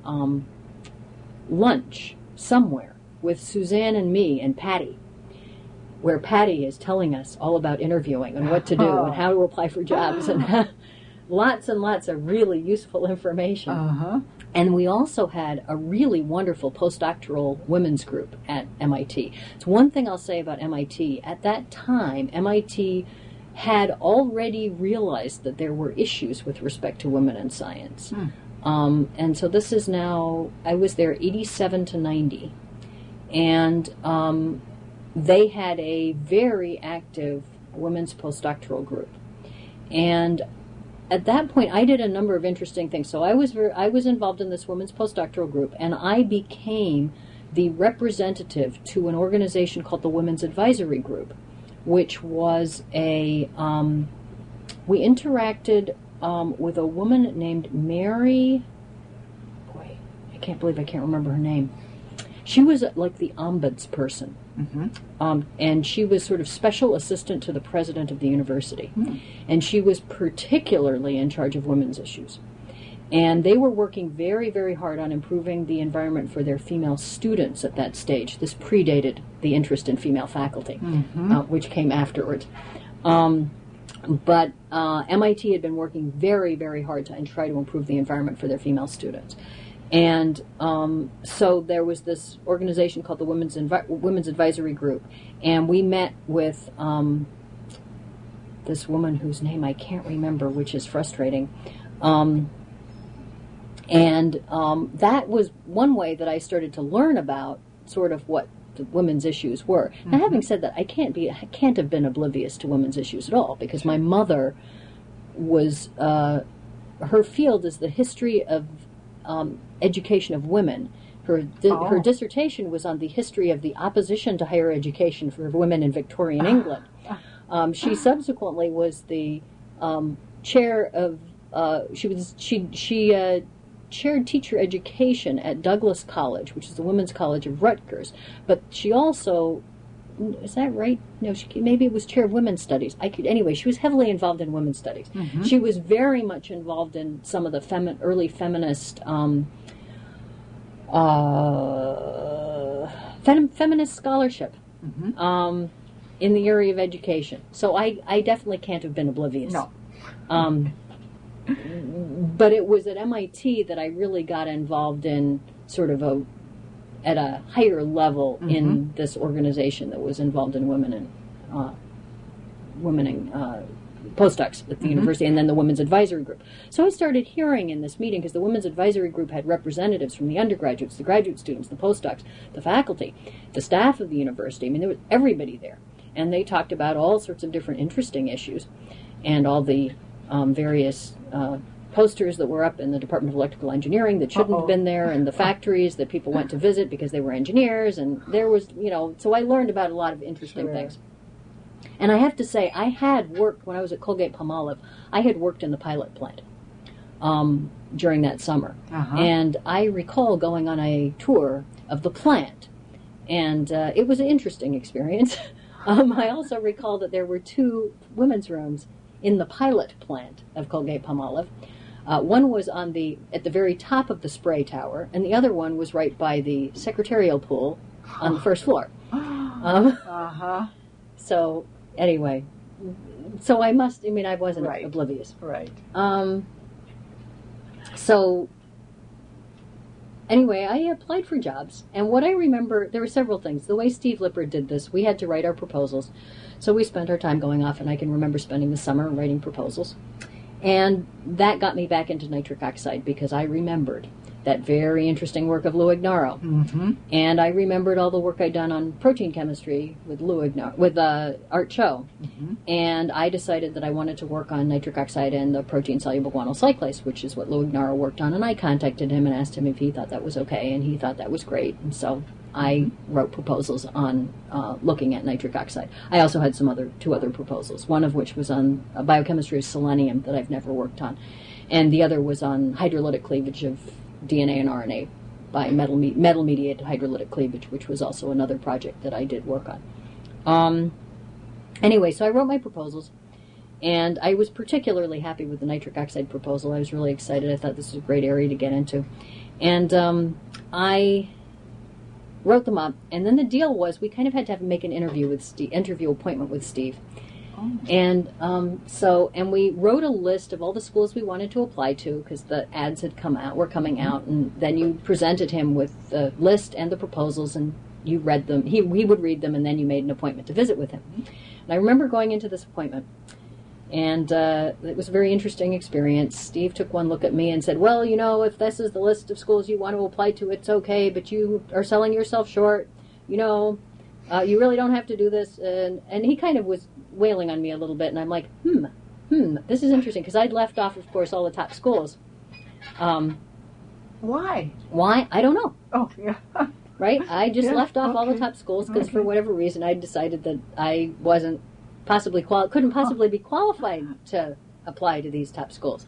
lunch somewhere with Suzanne and me and Patty, where Patty is telling us all about interviewing and what to do and how to apply for jobs and lots and lots of really useful information. Uh-huh. And we also had a really wonderful postdoctoral women's group at MIT. It's one thing I'll say about MIT. At that time, MIT had already realized that there were issues with respect to women in science. And so this is now, I was there 87 to 90. And they had a very active women's postdoctoral group. And at that point, I did a number of interesting things. So I was involved in this women's postdoctoral group, and I became the representative to an organization called the Women's Advisory Group, which was we interacted with a woman named Mary. Boy, I can't believe I can't remember her name. She was like the ombuds person. Mm-hmm. And she was sort of special assistant to the president of the university. Mm. And she was particularly in charge of women's issues. And they were working very, very hard on improving the environment for their female students at that stage. This predated the interest in female faculty, which came afterwards. But MIT had been working very, very hard to try to improve the environment for their female students. And so there was this organization called the Women's Advisory Group, and we met with this woman whose name I can't remember, which is frustrating. That was one way that I started to learn about sort of what the women's issues were. Mm-hmm. Now, having said that, I can't have been oblivious to women's issues at all, because my mother was her field is the history of education of women. Her dissertation was on the history of the opposition to higher education for women in Victorian England. She subsequently was the chair of. She chaired teacher education at Douglas College, which is the women's college of Rutgers. But she also, is that right? No, maybe it was chair of women's studies. Anyway, she was heavily involved in women's studies. Mm-hmm. She was very much involved in some of the early feminist feminist scholarship in the area of education. So I definitely can't have been oblivious. No. But it was at MIT that I really got involved in sort of at a higher level in this organization that was involved in women and postdocs at the university, and then the Women's Advisory Group. So I started hearing in this meeting, because the Women's Advisory Group had representatives from the undergraduates, the graduate students, the postdocs, the faculty, the staff of the university. I mean, there was everybody there. And they talked about all sorts of different interesting issues and all the various posters that were up in the Department of Electrical Engineering that shouldn't have been there, and the factories that people went to visit because they were engineers, and there was, so I learned about a lot of interesting things. And I have to say, I had worked, when I was at Colgate-Palmolive, I had worked in the pilot plant during that summer. And I recall going on a tour of the plant, and it was an interesting experience. I also recall that there were 2 women's rooms in the pilot plant of Colgate-Palmolive. One was at the very top of the spray tower, and the other one was right by the secretarial pool on the first floor. So anyway, I wasn't oblivious. Right. So anyway, I applied for jobs, and what I remember, there were several things. The way Steve Lippert did this, we had to write our proposals. So we spent our time going off, and I can remember spending the summer writing proposals. And that got me back into nitric oxide, because I remembered that very interesting work of Lou Ignarro. And I remembered all the work I'd done on protein chemistry with Art Cho. And I decided that I wanted to work on nitric oxide and the protein-soluble guanyl cyclase, which is what Lou Ignarro worked on. And I contacted him and asked him if he thought that was okay, and he thought that was great. And so I wrote proposals on looking at nitric oxide. I also had two other proposals, one of which was on biochemistry of selenium that I've never worked on, and the other was on hydrolytic cleavage of DNA and RNA by metal-mediated hydrolytic cleavage, which was also another project that I did work on. Anyway, so I wrote my proposals, and I was particularly happy with the nitric oxide proposal. I was really excited. I thought this was a great area to get into. And I wrote them up, and then the deal was we kind of had to make an interview appointment with Steve. Oh. And and we wrote a list of all the schools we wanted to apply to because the ads were coming out, and then you presented him with the list and the proposals, and you read them. He would read them, and then you made an appointment to visit with him. And I remember going into this appointment, and it was a very interesting experience. Steve took one look at me and said, well, if this is the list of schools you want to apply to, it's okay, but you are selling yourself short. You really don't have to do this. And he kind of was wailing on me a little bit, and I'm like, this is interesting, because I'd left off, of course, all the top schools. Why? Why? I don't know. Oh, yeah. Right? I just left off all the top schools because for whatever reason I decided that I wasn't couldn't possibly be qualified to apply to these top schools.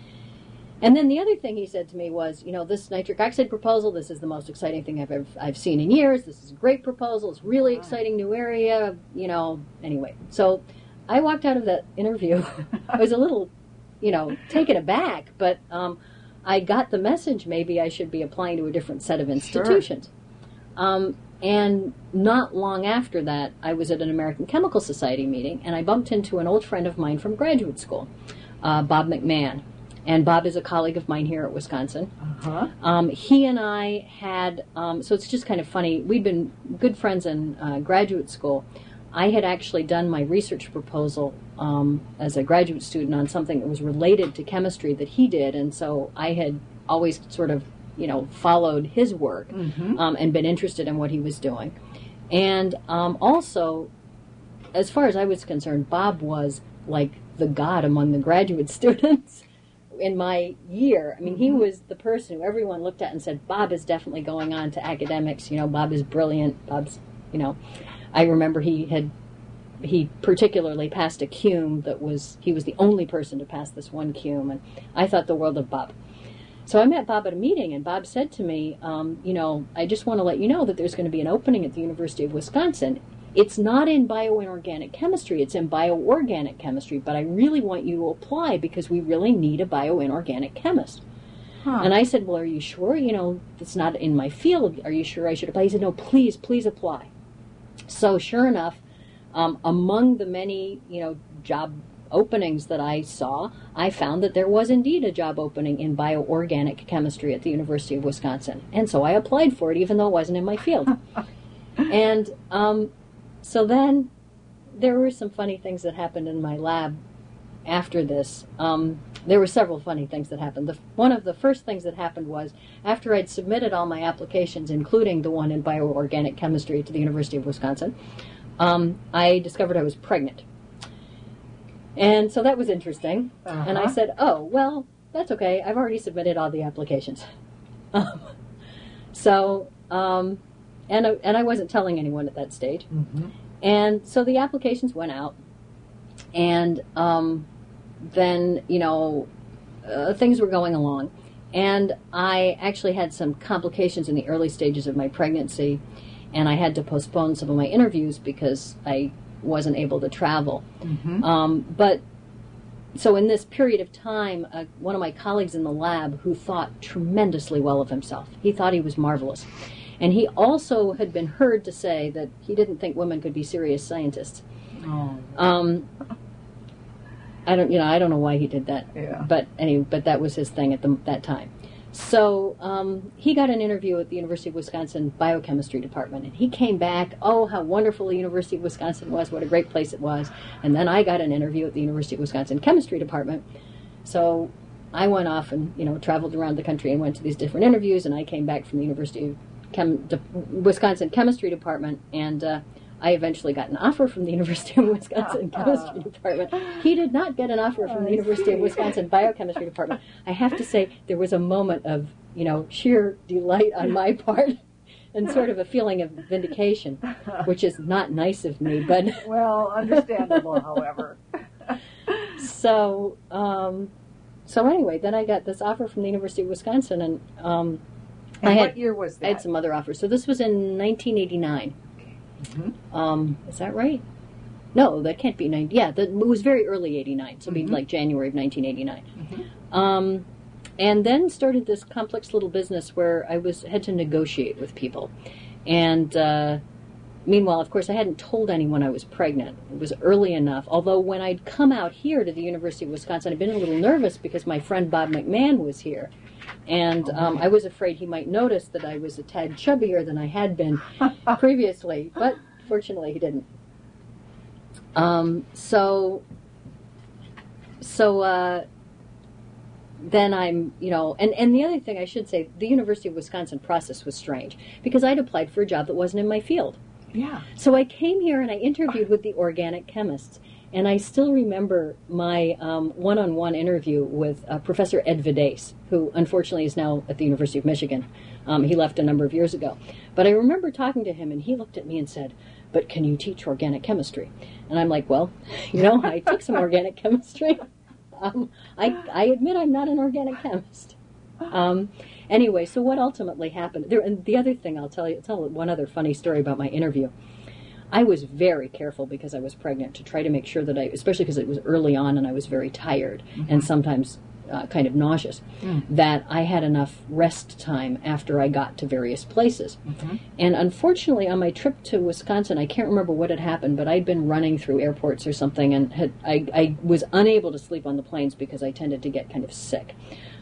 And then the other thing he said to me was, this nitric oxide proposal, this is the most exciting thing I've seen in years. This is a great proposal. It's really exciting new area, Anyway, so I walked out of that interview. I was a little, taken aback, but I got the message maybe I should be applying to a different set of institutions. Sure. And not long after that, I was at an American Chemical Society meeting, and I bumped into an old friend of mine from graduate school, Bob McMahon. And Bob is a colleague of mine here at Wisconsin. Uh-huh. He and I had, so it's just kind of funny, we'd been good friends in graduate school. I had actually done my research proposal as a graduate student on something that was related to chemistry that he did, and so I had always sort of followed his work and been interested in what he was doing. And also, as far as I was concerned, Bob was like the god among the graduate students in my year. I mean, he was the person who everyone looked at and said, Bob is definitely going on to academics. Bob is brilliant. Bob's, I remember he particularly passed a CUME he was the only person to pass this one CUME, and I thought the world of Bob. So I met Bob at a meeting, and Bob said to me, I just want to let you know that there's going to be an opening at the University of Wisconsin. It's not in bioinorganic chemistry, it's in bioorganic chemistry, but I really want you to apply because we really need a bioinorganic chemist. Huh. And I said, well, are you sure? It's not in my field. Are you sure I should apply? He said, no, please apply. So sure enough, among the many, job openings that I saw, I found that there was indeed a job opening in bioorganic chemistry at the University of Wisconsin. And so I applied for it, even though it wasn't in my field. And so then there were some funny things that happened in my lab after this. There were several funny things that happened. One of the first things that happened was after I'd submitted all my applications, including the one in bioorganic chemistry to the University of Wisconsin, I discovered I was pregnant. And so that was interesting. Uh-huh. And I said, oh, well, that's okay. I've already submitted all the applications. And I wasn't telling anyone at that stage. Mm-hmm. And so the applications went out. And then, things were going along. And I actually had some complications in the early stages of my pregnancy. And I had to postpone some of my interviews because I wasn't able to travel. Mm-hmm. But so in this period of time, one of my colleagues in the lab who thought tremendously well of himself, he thought he was marvelous. And he also had been heard to say that he didn't think women could be serious scientists. Oh. I don't know why he did that. Yeah. But that was his thing at that time. So he got an interview at the University of Wisconsin Biochemistry Department, and he came back, oh, how wonderful the University of Wisconsin was, what a great place it was. And then I got an interview at the University of Wisconsin Chemistry Department. So I went off and, traveled around the country and went to these different interviews, and I came back from the University of Wisconsin Chemistry Department, and I eventually got an offer from the University of Wisconsin Chemistry Department. He did not get an offer from the University of Wisconsin Biochemistry Department. I have to say, there was a moment of, sheer delight on my part and sort of a feeling of vindication, which is not nice of me, but well, understandable, however. So anyway, then I got this offer from the University of Wisconsin, and what year was that? I had some other offers. So this was in 1989. Is that right? No, that can't be 90. Yeah, it was very early 89, so it'd be like January of 1989. And then started this complex little business where I had to negotiate with people. And meanwhile, of course, I hadn't told anyone I was pregnant. It was early enough. Although when I'd come out here to the University of Wisconsin, I'd been a little nervous because my friend Bob McMahon was here. And I was afraid he might notice that I was a tad chubbier than I had been previously. But fortunately, he didn't. Then I'm, and the other thing I should say, the University of Wisconsin process was strange because I'd applied for a job that wasn't in my field. Yeah. So I came here and I interviewed with the organic chemists. And I still remember my one-on-one interview with Professor Ed Vidace, who unfortunately is now at the University of Michigan. He left a number of years ago. But I remember talking to him, and he looked at me and said, "But can you teach organic chemistry?" And I'm like, well, I took some organic chemistry. I admit I'm not an organic chemist. Anyway, so what ultimately happened? And the other thing I'll tell one other funny story about my interview. I was very careful because I was pregnant to try to make sure that especially because it was early on and I was very tired and sometimes kind of nauseous, that I had enough rest time after I got to various places. And unfortunately, on my trip to Wisconsin, I can't remember what had happened, but I'd been running through airports or something, and I was unable to sleep on the planes because I tended to get kind of sick.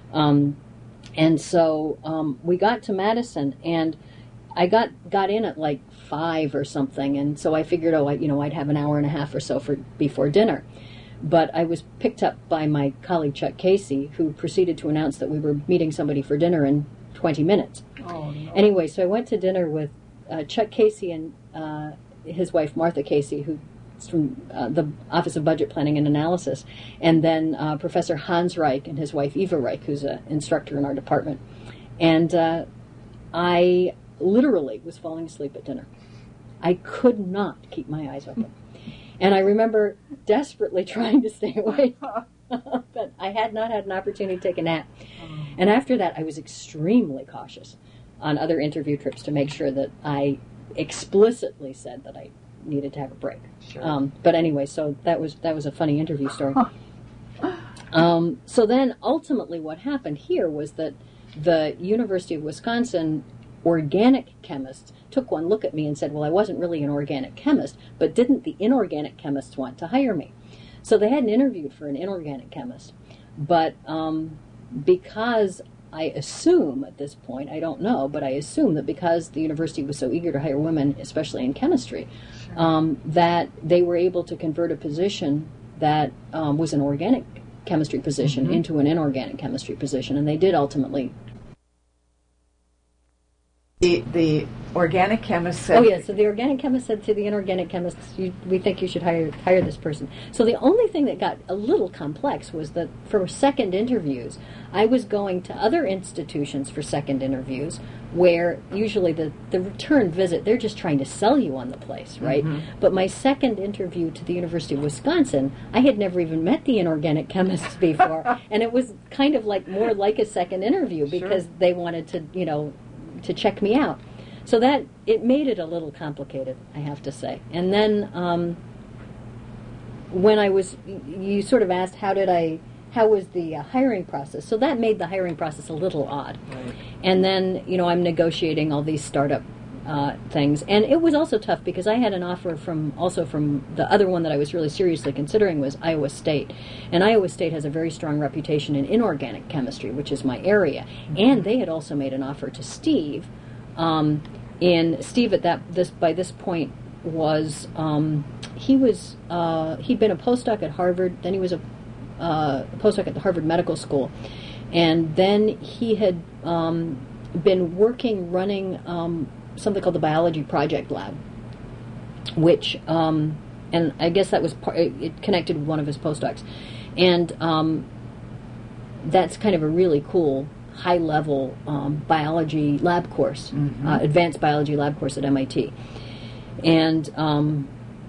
And so we got to Madison, and I got in at like 5 or something, and so I figured, I'd have an hour and a half or so before dinner. But I was picked up by my colleague Chuck Casey, who proceeded to announce that we were meeting somebody for dinner in 20 minutes. Oh, no. Anyway, so I went to dinner with Chuck Casey and his wife Martha Casey, who's from the Office of Budget Planning and Analysis, and then Professor Hans Reich and his wife Eva Reich, who's an instructor in our department. And I literally was falling asleep at dinner. I could not keep my eyes open. And I remember desperately trying to stay awake, but I had not had an opportunity to take a nap. And after that, I was extremely cautious on other interview trips to make sure that I explicitly said that I needed to have a break. Sure. But anyway, so that was a funny interview story. So then ultimately what happened here was that the University of Wisconsin organic chemists took one look at me and said, well, I wasn't really an organic chemist, but didn't the inorganic chemists want to hire me? So they hadn't interviewed for an inorganic chemist. But because I assume at this point, I don't know, but I assume that because the university was so eager to hire women, especially in chemistry, that they were able to convert a position that was an organic chemistry position into an inorganic chemistry position, and they did ultimately. The organic chemist said... Oh, yeah, so the organic chemist said to the inorganic chemist, we think you should hire this person. So the only thing that got a little complex was that for second interviews, I was going to other institutions for second interviews where usually the return visit, they're just trying to sell you on the place, right? But my second interview to the University of Wisconsin, I had never even met the inorganic chemists before, and it was kind of like more like a second interview because they wanted to check me out. So that, it made it a little complicated, I have to say. And then when you sort of asked how was the hiring process? So that made the hiring process a little odd. Right. And then, I'm negotiating all these startup things. And it was also tough because I had an offer from the other one that I was really seriously considering was Iowa State. And Iowa State has a very strong reputation in inorganic chemistry, which is my area. And they had also made an offer to Steve. Steve by this point was he'd been a postdoc at Harvard, then he was a postdoc at the Harvard Medical School, and then he had been running something called the Biology Project Lab, which, and I guess that was it connected with one of his postdocs. And that's kind of a really cool high-level biology lab course, advanced biology lab course at MIT. And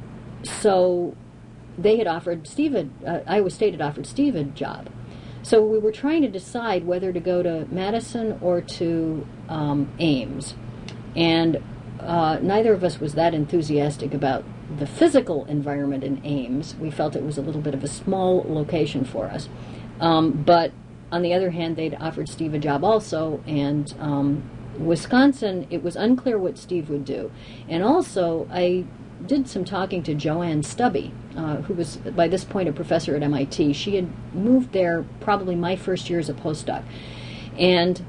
so they had offered Iowa State had offered Steve a job. So we were trying to decide whether to go to Madison or to Ames. And neither of us was that enthusiastic about the physical environment in Ames. We felt it was a little bit of a small location for us. But on the other hand, they'd offered Steve a job also, and Wisconsin, it was unclear what Steve would do. And also, I did some talking to Joanne Stubbe, who was by this point a professor at MIT. She had moved there probably my first year as a postdoc. And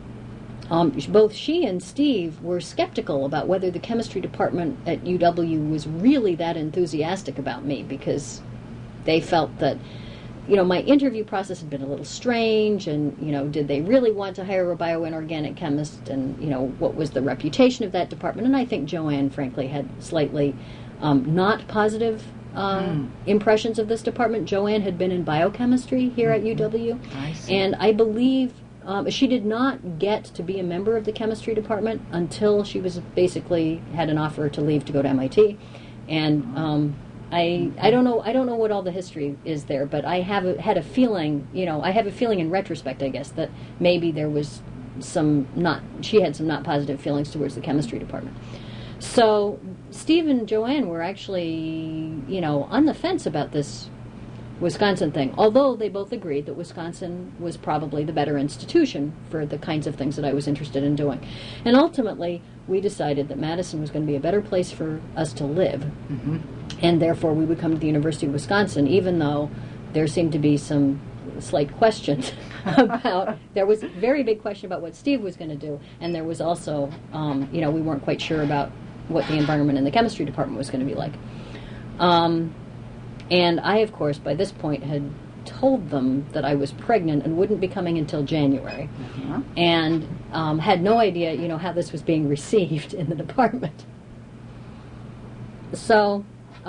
both she and Steve were skeptical about whether the chemistry department at UW was really that enthusiastic about me, because they felt that, my interview process had been a little strange, and, did they really want to hire a bioinorganic chemist, and, what was the reputation of that department? And I think Joanne, frankly, had slightly not positive impressions of this department. Joanne had been in biochemistry here at UW, I see. and I believe she did not get to be a member of the chemistry department until she was basically had an offer to leave to go to MIT, and I don't know what all the history is there, but I had a feeling, I have a feeling in retrospect, I guess, that maybe there was she had some not positive feelings towards the chemistry department. So Steve and Joanne were actually, on the fence about this Wisconsin thing, although they both agreed that Wisconsin was probably the better institution for the kinds of things that I was interested in doing. And ultimately, we decided that Madison was going to be a better place for us to live, and therefore we would come to the University of Wisconsin, even though there seemed to be some slight questions about, there was a very big question about what Steve was going to do, and there was also, we weren't quite sure about what the environment in the chemistry department was going to be like. And I, of course, by this point had told them that I was pregnant and wouldn't be coming until January, and had no idea, how this was being received in the department. So,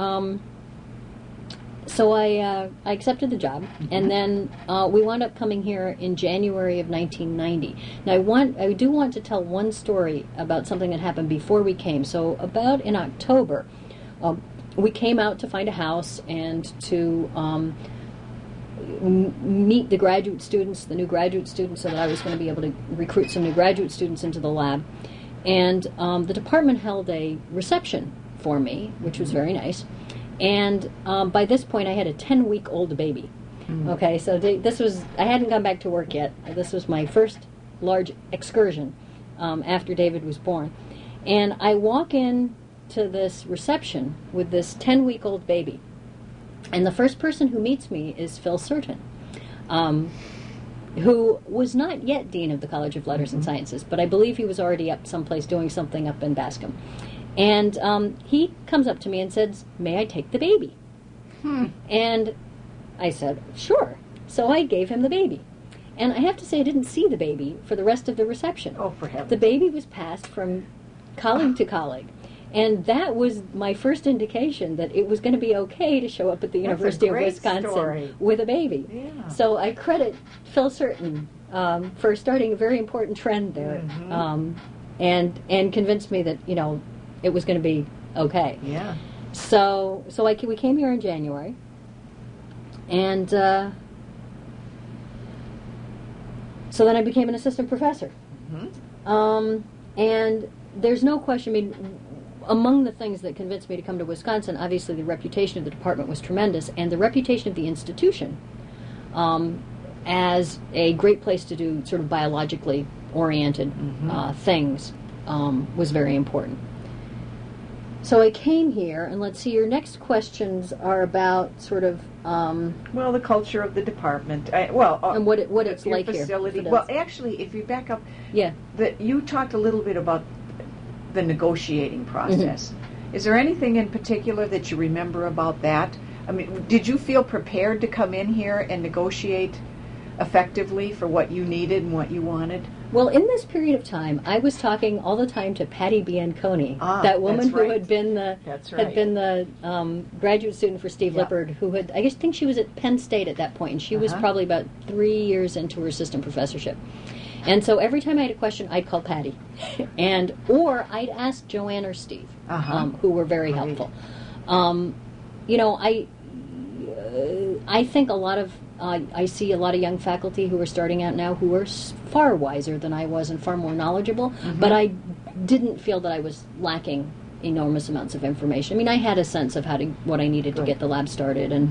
I accepted the job, and then we wound up coming here in January of 1990. Now, I do want to tell one story about something that happened before we came. So, about in October, we came out to find a house and to meet the graduate students, the new graduate students, so that I was going to be able to recruit some new graduate students into the lab. And the department held a reception for me, which was very nice. And by this point, I had a 10-week-old baby. Okay, so I hadn't gone back to work yet. This was my first large excursion after David was born. And I walk in to this reception with this 10-week-old baby. And the first person who meets me is Phil Certain, who was not yet Dean of the College of Letters and Sciences, but I believe he was already up someplace doing something up in Bascom. And he comes up to me and says, "May I take the baby?" And I said, "Sure." So I gave him the baby. And I have to say, I didn't see the baby for the rest of the reception. Oh, for heaven's sake. The baby was passed from colleague to colleague. And that was my first indication that it was going to be okay to show up at the University of Wisconsin with a baby. Yeah. So I credit Phil Certain for starting a very important trend there, and convinced me that it was going to be okay. Yeah. So we came here in January, and so then I became an assistant professor. And there's no question. I mean, among the things that convinced me to come to Wisconsin, obviously the reputation of the department was tremendous, and the reputation of the institution as a great place to do sort of biologically oriented things was very important. So I came here, and let's see, your next questions are about sort of... well, the culture of the department. And what it's like facility. Here. Well, actually, if you back up, yeah, you talked a little bit about the negotiating process. Is there anything in particular that you remember about that? I mean, did you feel prepared to come in here and negotiate effectively for what you needed and what you wanted? Well, in this period of time, I was talking all the time to Patty Bianconi, that woman that's who right. had been the graduate student for Steve Lippard, who had, I think she was at Penn State at that point, and she was probably about 3 years into her assistant professorship. And so every time I had a question, I'd call Patty, or I'd ask Joanne or Steve, who were very helpful. I think a lot of I see a lot of young faculty who are starting out now who are far wiser than I was and far more knowledgeable, but I didn't feel that I was lacking enormous amounts of information. I mean, I had a sense of what I needed to get the lab started, and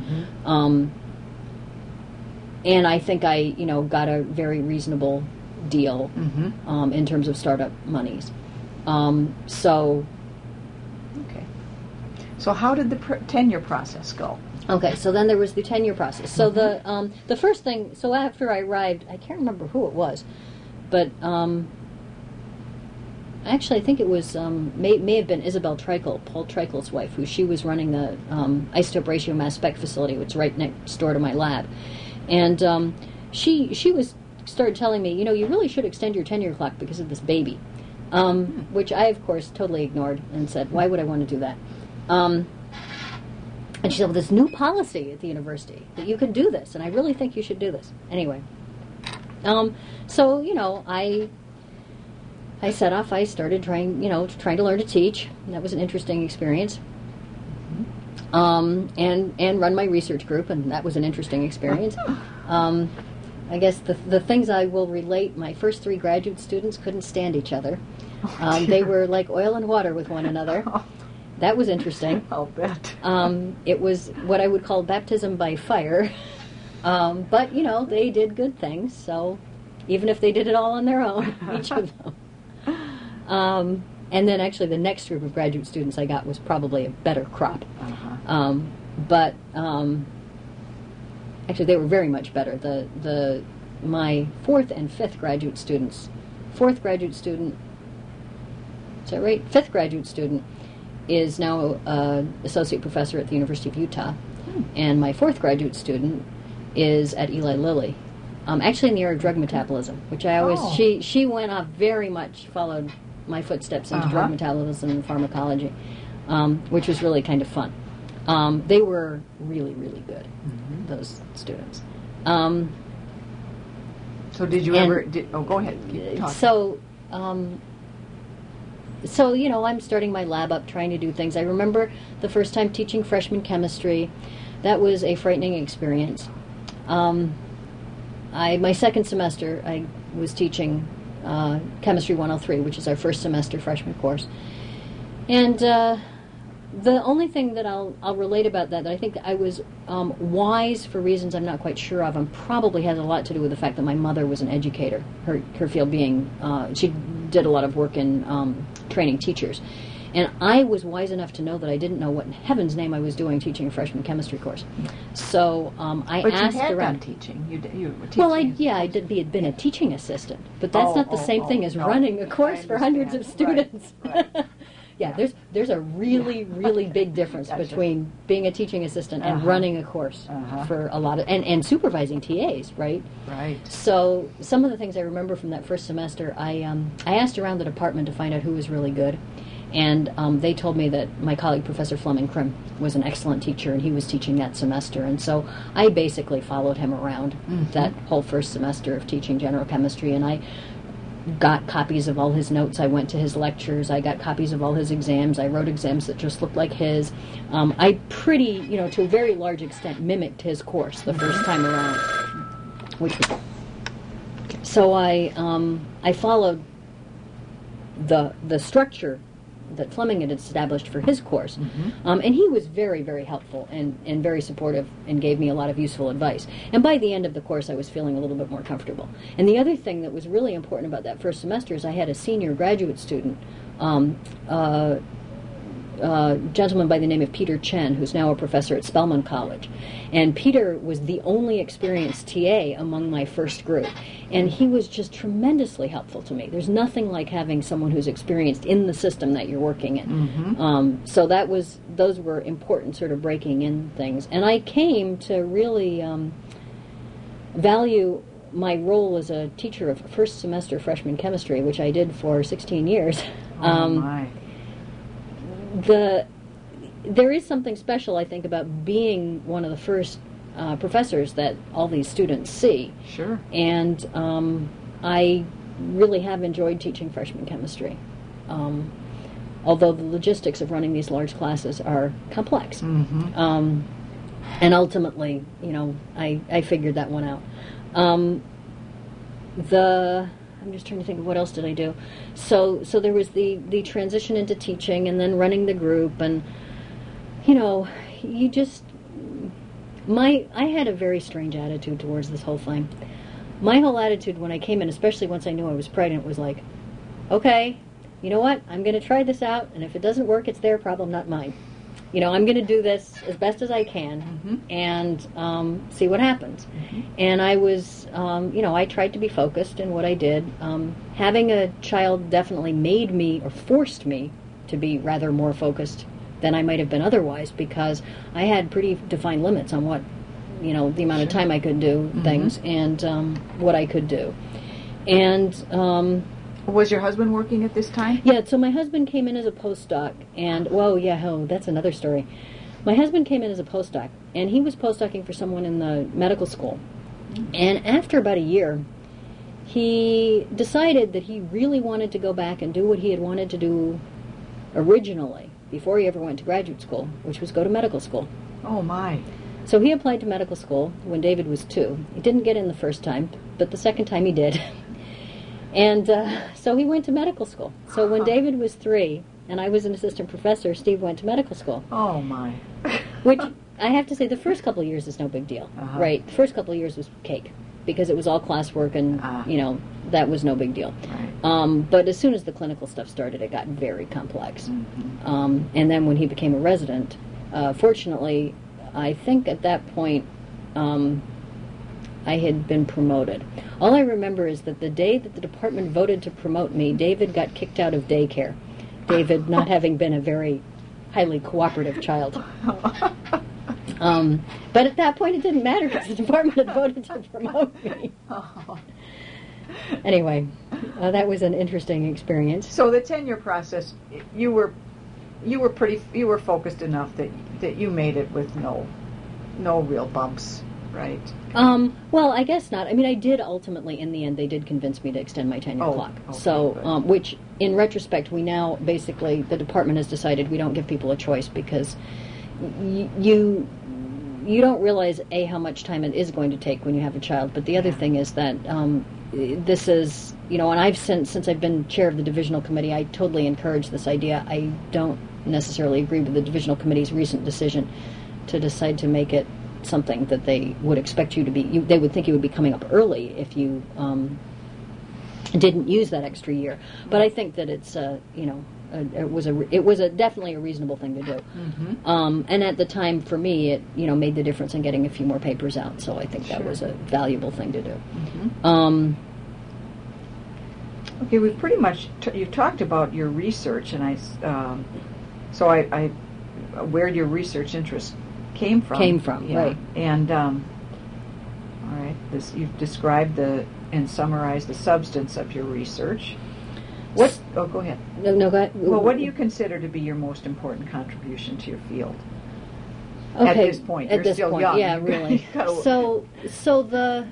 I think I got a very reasonable deal in terms of startup monies. So how did the tenure process go? Okay, so then there was the tenure process. So the first thing, so after I arrived, I can't remember who it was, but actually I think it was, may have been Isabel Treichel, Paul Treichel's wife, she was running the isotope ratio mass spec facility, which is right next door to my lab. And she started telling me, you really should extend your tenure clock because of this baby, which I, of course, totally ignored and said, why would I want to do that? And she said, well, this new policy at the university that you can do this, and I really think you should do this. Anyway, so, I set off, I started trying to learn to teach. That was an interesting experience. And run my research group, and that was an interesting experience. I guess the things I will relate, my first 3 graduate students couldn't stand each other. They were like oil and water with one another. That was interesting. I'll bet. It was what I would call baptism by fire. But, they did good things, so even if they did it all on their own, each of them. And then actually the next group of graduate students I got was probably a better crop. But actually they were very much better. My 4th and 5th graduate students, 4th graduate student, is that right? 5th graduate student is now associate professor at the University of Utah, and my 4th graduate student is at Eli Lilly, actually in the area of drug metabolism, which I always she went off very much followed my footsteps into drug metabolism and pharmacology, which was really kind of fun. They were really, really good, those students. So did you ever? Go ahead. Keep talking. So, I'm starting my lab up, trying to do things. I remember the first time teaching freshman chemistry. That was a frightening experience. My second semester, I was teaching Chemistry 103, which is our first semester freshman course. And the only thing that I'll relate about that I think I was wise for reasons I'm not quite sure of, and probably has a lot to do with the fact that my mother was an educator. Her field being, she did a lot of work in training teachers. And I was wise enough to know that I didn't know what in heaven's name I was doing teaching a freshman chemistry course. So I asked you had around. Been teaching. You were teaching. Well, I had been a teaching assistant, but that's not the same thing as running a course for hundreds of students. Right. Yeah, there's a really, really big difference between being a teaching assistant and running a course for a lot of, and supervising TAs, right? Right. So some of the things I remember from that first semester, I asked around the department to find out who was really good, and they told me that my colleague, Professor Fleming Krim, was an excellent teacher, and he was teaching that semester, and so I basically followed him around that whole first semester of teaching general chemistry, and I got copies of all his notes. I went to his lectures. I got copies of all his exams. I wrote exams that just looked like his. I pretty, to a very large extent, mimicked his course the first time around. So I followed the structure that Fleming had established for his course. And he was very, very helpful and very supportive and gave me a lot of useful advice. And by the end of the course, I was feeling a little bit more comfortable. And the other thing that was really important about that first semester is I had a senior graduate student, gentleman by the name of Peter Chen, who's now a professor at Spelman College. And Peter was the only experienced TA among my first group. And he was just tremendously helpful to me. There's nothing like having someone who's experienced in the system that you're working in. So those were important sort of breaking in things. And I came to really value my role as a teacher of first semester freshman chemistry, which I did for 16 years, my. There is something special, I think, about being one of the first professors that all these students see. Sure. And I really have enjoyed teaching freshman chemistry, although the logistics of running these large classes are complex. Mm-hmm. And ultimately, I figured that one out. I'm just trying to think of what else did I do. So there was the transition into teaching and then running the group, and I had a very strange attitude towards this whole thing. My whole attitude when I came in, especially once I knew I was pregnant, was like, okay, you know what? I'm going to try this out, and if it doesn't work, it's their problem, not mine. I'm going to do this as best as I can, mm-hmm. and see what happens. Mm-hmm. And I was, I tried to be focused in what I did. Having a child definitely made me, or forced me, to be rather more focused than I might have been otherwise, because I had pretty defined limits on what, the amount of time I could do mm-hmm. things, and what I could do. And was your husband working at this time? yeah, so my husband came in as a postdoc, and that's another story. My husband came in as a postdoc, and he was postdocing for someone in the medical school. And after about a year, he decided that he really wanted to go back and do what he had wanted to do originally, before he ever went to graduate school, which was go to medical school. Oh, my. So he applied to medical school when David was 2. He didn't get in the first time, but the second time he did. And so he went to medical school. So when David was 3, and I was an assistant professor, Steve went to medical school. Oh, my. Which, I have to say, the first couple of years is no big deal, uh-huh. right? The first couple of years was cake, because it was all classwork, and, that was no big deal. Right. But as soon as the clinical stuff started, it got very complex. Mm-hmm. And then when he became a resident, fortunately, I think at that point, I had been promoted. All I remember is that the day that the department voted to promote me, David got kicked out of daycare. David not having been a very highly cooperative child. But at that point it didn't matter because the department had voted to promote me. Anyway, that was an interesting experience. So the tenure process, you were focused enough that you made it with no real bumps. Right. Well, I guess not. I mean, I did ultimately, in the end, they did convince me to extend my tenure clock. Okay, so, which, in retrospect, we now, basically, the department has decided we don't give people a choice because you don't realize, A, how much time it is going to take when you have a child, but the other thing is that this is, and I've, since I've been chair of the divisional committee, I totally encourage this idea. I don't necessarily agree with the divisional committee's recent decision to decide to make it something that they would expect you to be. They would think you would be coming up early if you didn't use that extra year. But I think that it's it was definitely a reasonable thing to do. Mm-hmm. And at the time, for me, it made the difference in getting a few more papers out. So I think that was a valuable thing to do. Mm-hmm. Okay, we've pretty much you've talked about your research, and I where your research interest came from, yeah. Right. And all right, you've described and summarized the substance of your research. Go ahead. No, go ahead. Well, what do you consider to be your most important contribution to your field? Okay, at this point, you're still young. Yeah, really. So the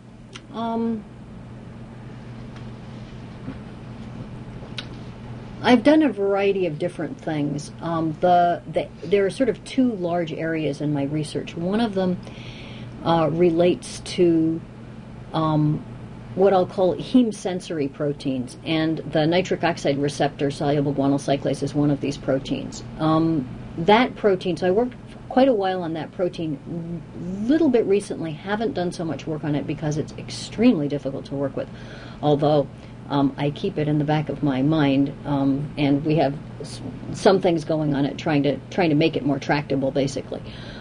I've done a variety of different things. There are sort of 2 large areas in my research. One of them relates to what I'll call heme-sensory proteins, and the nitric oxide receptor soluble guanyl cyclase is one of these proteins. That protein, so I worked quite a while on that protein. Little bit recently, haven't done so much work on it because it's extremely difficult to work with, although I keep it in the back of my mind, and we have some things going on it, trying to make it more tractable, basically.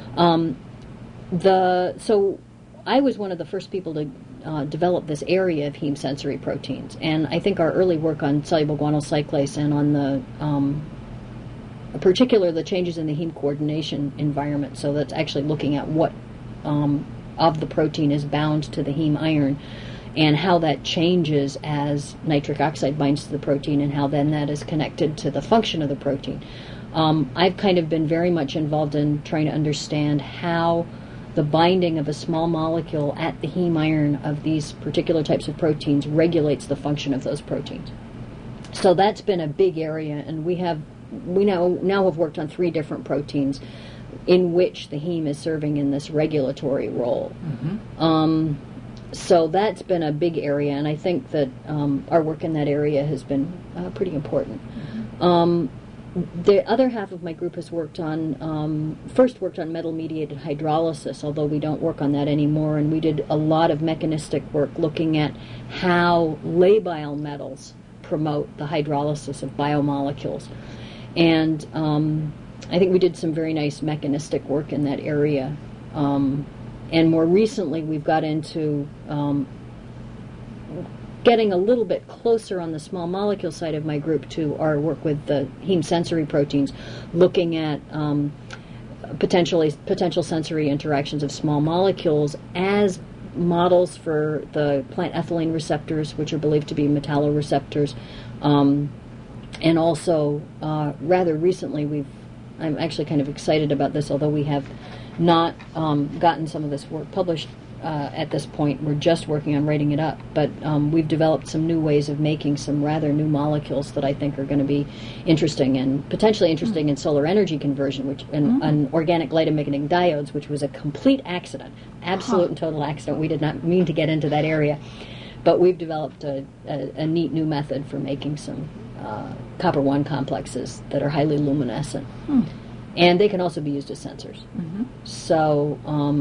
So I was one of the first people to develop this area of heme sensory proteins, and I think our early work on soluble guanyl cyclase and on the particular the changes in the heme coordination environment. So that's actually looking at what of the protein is bound to the heme iron, and how that changes as nitric oxide binds to the protein, and how then that is connected to the function of the protein. I've kind of been very much involved in trying to understand how the binding of a small molecule at the heme iron of these particular types of proteins regulates the function of those proteins. So that's been a big area, and we now have worked on 3 different proteins in which the heme is serving in this regulatory role. Mm-hmm. So that's been a big area, and I think that our work in that area has been pretty important. Mm-hmm. The other half of my group has worked on, first worked on metal-mediated hydrolysis, although we don't work on that anymore, and we did a lot of mechanistic work looking at how labile metals promote the hydrolysis of biomolecules. And I think we did some very nice mechanistic work in that area. And more recently, we've got into getting a little bit closer on the small molecule side of my group to our work with the heme sensory proteins, looking at potential sensory interactions of small molecules as models for the plant ethylene receptors, which are believed to be metalloreceptors. And also, rather recently, I'm actually kind of excited about this, although we have not gotten some of this work published at this point. We're just working on writing it up, but we've developed some new ways of making some rather new molecules that I think are going to be interesting, and potentially interesting in solar energy conversion, which and organic light emitting diodes, which was a complete accident, absolute and total accident. We did not mean to get into that area, but we've developed a neat new method for making some copper-1 complexes that are highly luminescent. And they can also be used as sensors. Mm-hmm. So,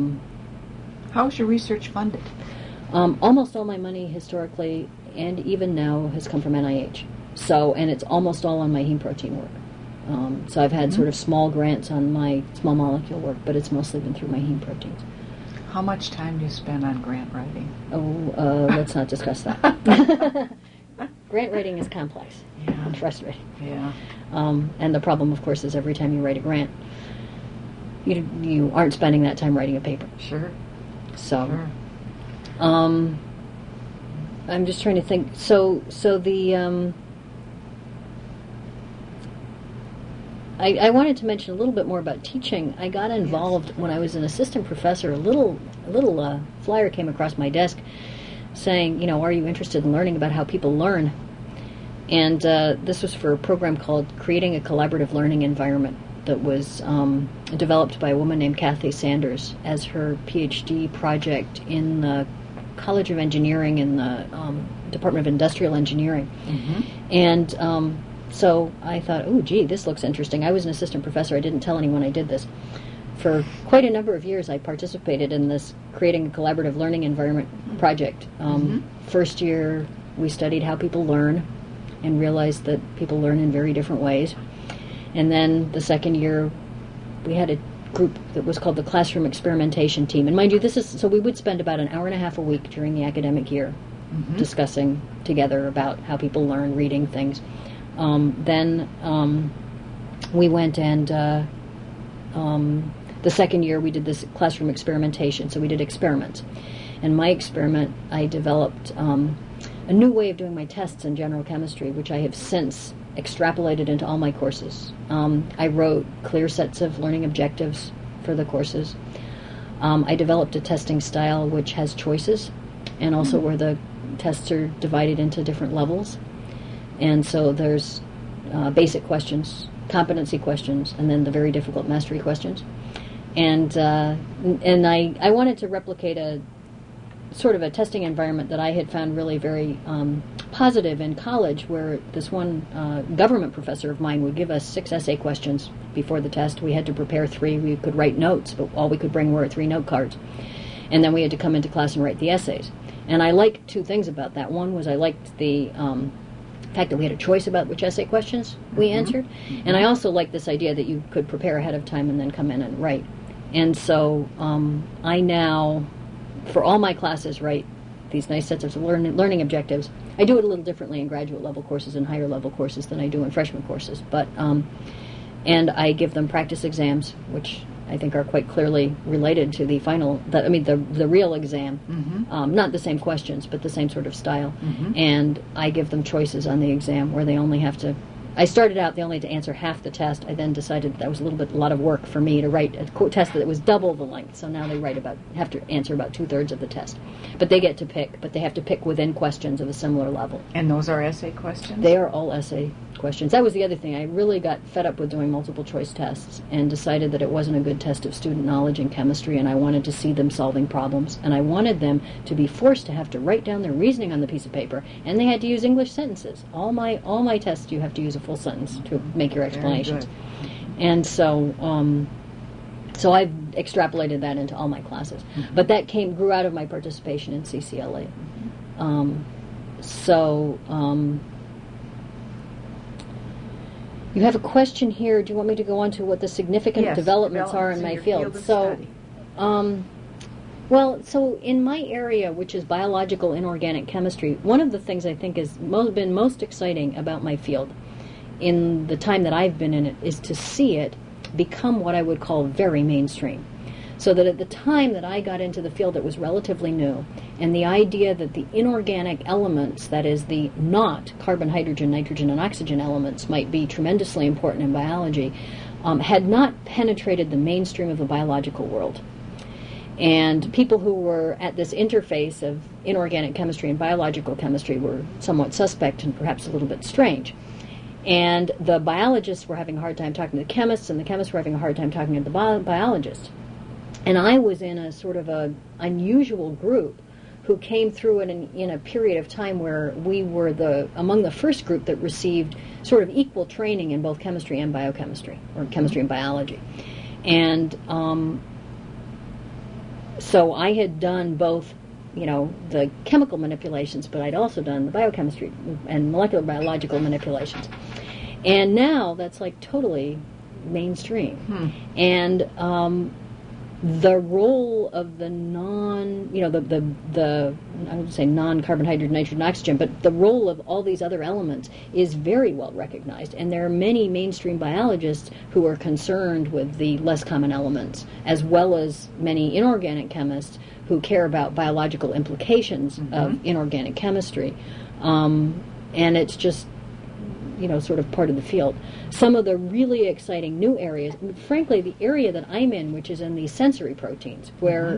how is your research funded? Almost all my money historically and even now has come from NIH. So, and it's almost all on my heme protein work. So I've had sort of small grants on my small molecule work, but it's mostly been through my heme proteins. How much time do you spend on grant writing? Oh, let's not discuss that. Grant writing is complex and frustrating. Yeah. And the problem, of course, is every time you write a grant, you aren't spending that time writing a paper. Sure. So, I'm just trying to think. So the I wanted to mention a little bit more about teaching. I got involved when I was an assistant professor. A little flyer came across my desk saying, are you interested in learning about how people learn? And this was for a program called Creating a Collaborative Learning Environment that was developed by a woman named Kathy Sanders as her PhD project in the College of Engineering in the Department of Industrial Engineering. Mm-hmm. And so I thought, oh, gee, this looks interesting. I was an assistant professor. I didn't tell anyone I did this. For quite a number of years, I participated in this Creating a Collaborative Learning Environment project. First year, we studied how people learn and realized that people learn in very different ways. And then the second year, we had a group that was called the Classroom Experimentation Team. And mind you, so we would spend about an hour and a half a week during the academic year discussing together about how people learn, reading things. Then we went and the second year we did this classroom experimentation, so we did experiments. And my experiment, I developed a new way of doing my tests in general chemistry, which I have since extrapolated into all my courses. I wrote clear sets of learning objectives for the courses. I developed a testing style which has choices, and also where the tests are divided into different levels. And so there's basic questions, competency questions, and then the very difficult mastery questions. And I wanted to replicate a sort of a testing environment that I had found really very positive in college, where this one government professor of mine would give us 6 essay questions before the test. We had to prepare 3. We could write notes, but all we could bring were 3 note cards. And then we had to come into class and write the essays. And I liked 2 things about that. One was I liked the fact that we had a choice about which essay questions we answered. And I also liked this idea that you could prepare ahead of time and then come in and write. And so I now, for all my classes, write these nice sets of learning objectives. I do it a little differently in graduate level courses and higher level courses than I do in freshman courses. But and I give them practice exams, which I think are quite clearly related to the the real exam. Not the same questions, but the same sort of style. And I give them choices on the exam where they only have to. I started out, they only had to answer half the test. I then decided that was a lot of work for me to write a test that was double the length. So now they have to answer about 2/3 of the test. But they get to pick, but they have to pick within questions of a similar level. And those are essay questions? They are all essay questions. That was the other thing. I really got fed up with doing multiple choice tests and decided that it wasn't a good test of student knowledge in chemistry, and I wanted to see them solving problems. And I wanted them to be forced to have to write down their reasoning on the piece of paper, and they had to use English sentences. All my tests, you have to use a full sentence to make your explanations. And so I've extrapolated that into all my classes. But that grew out of my participation in CCLA. You have a question here. Do you want me to go on to what the significant developments are in my field? So in my area, which is biological inorganic chemistry, one of the things I think has been most exciting about my field in the time that I've been in it is to see it become what I would call very mainstream. So that at the time that I got into the field, it was relatively new, and the idea that the inorganic elements, that is the not carbon, hydrogen, nitrogen, and oxygen elements, might be tremendously important in biology, had not penetrated the mainstream of the biological world. And people who were at this interface of inorganic chemistry and biological chemistry were somewhat suspect and perhaps a little bit strange. And the biologists were having a hard time talking to the chemists, and the chemists were having a hard time talking to the biologists. And I was in a sort of a unusual group who came through it in a period of time where we were among the first group that received sort of equal training in both chemistry and biochemistry, or chemistry and biology. And so I had done both, the chemical manipulations, but I'd also done the biochemistry and molecular biological manipulations. And now that's like totally mainstream. And the role of the I would say non-carbon, hydrogen, nitrogen, oxygen, but the role of all these other elements is very well recognized. And there are many mainstream biologists who are concerned with the less common elements, as well as many inorganic chemists who care about biological implications of inorganic chemistry. And it's just sort of part of the field. Some of the really exciting new areas, frankly, the area that I'm in, which is in the sensory proteins, where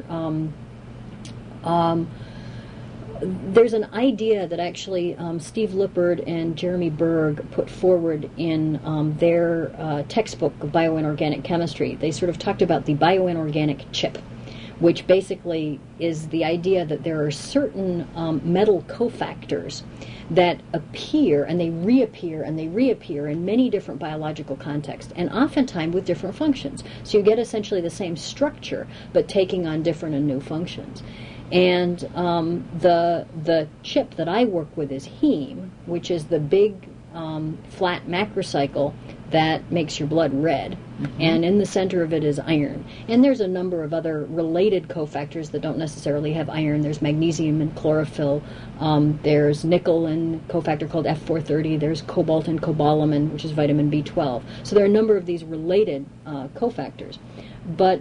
there's an idea that actually Steve Lippard and Jeremy Berg put forward in their textbook of bioinorganic chemistry. They sort of talked about the bioinorganic chip, which basically is the idea that there are certain metal cofactors that appear and they reappear in many different biological contexts, and oftentimes with different functions. So you get essentially the same structure, but taking on different and new functions. And the chip that I work with is heme, which is the big flat macrocycle that makes your blood red. And in the center of it is iron. And there's a number of other related cofactors that don't necessarily have iron. There's magnesium and chlorophyll. There's nickel and cofactor called F430. There's cobalt and cobalamin, which is vitamin B12. So there are a number of these related cofactors. But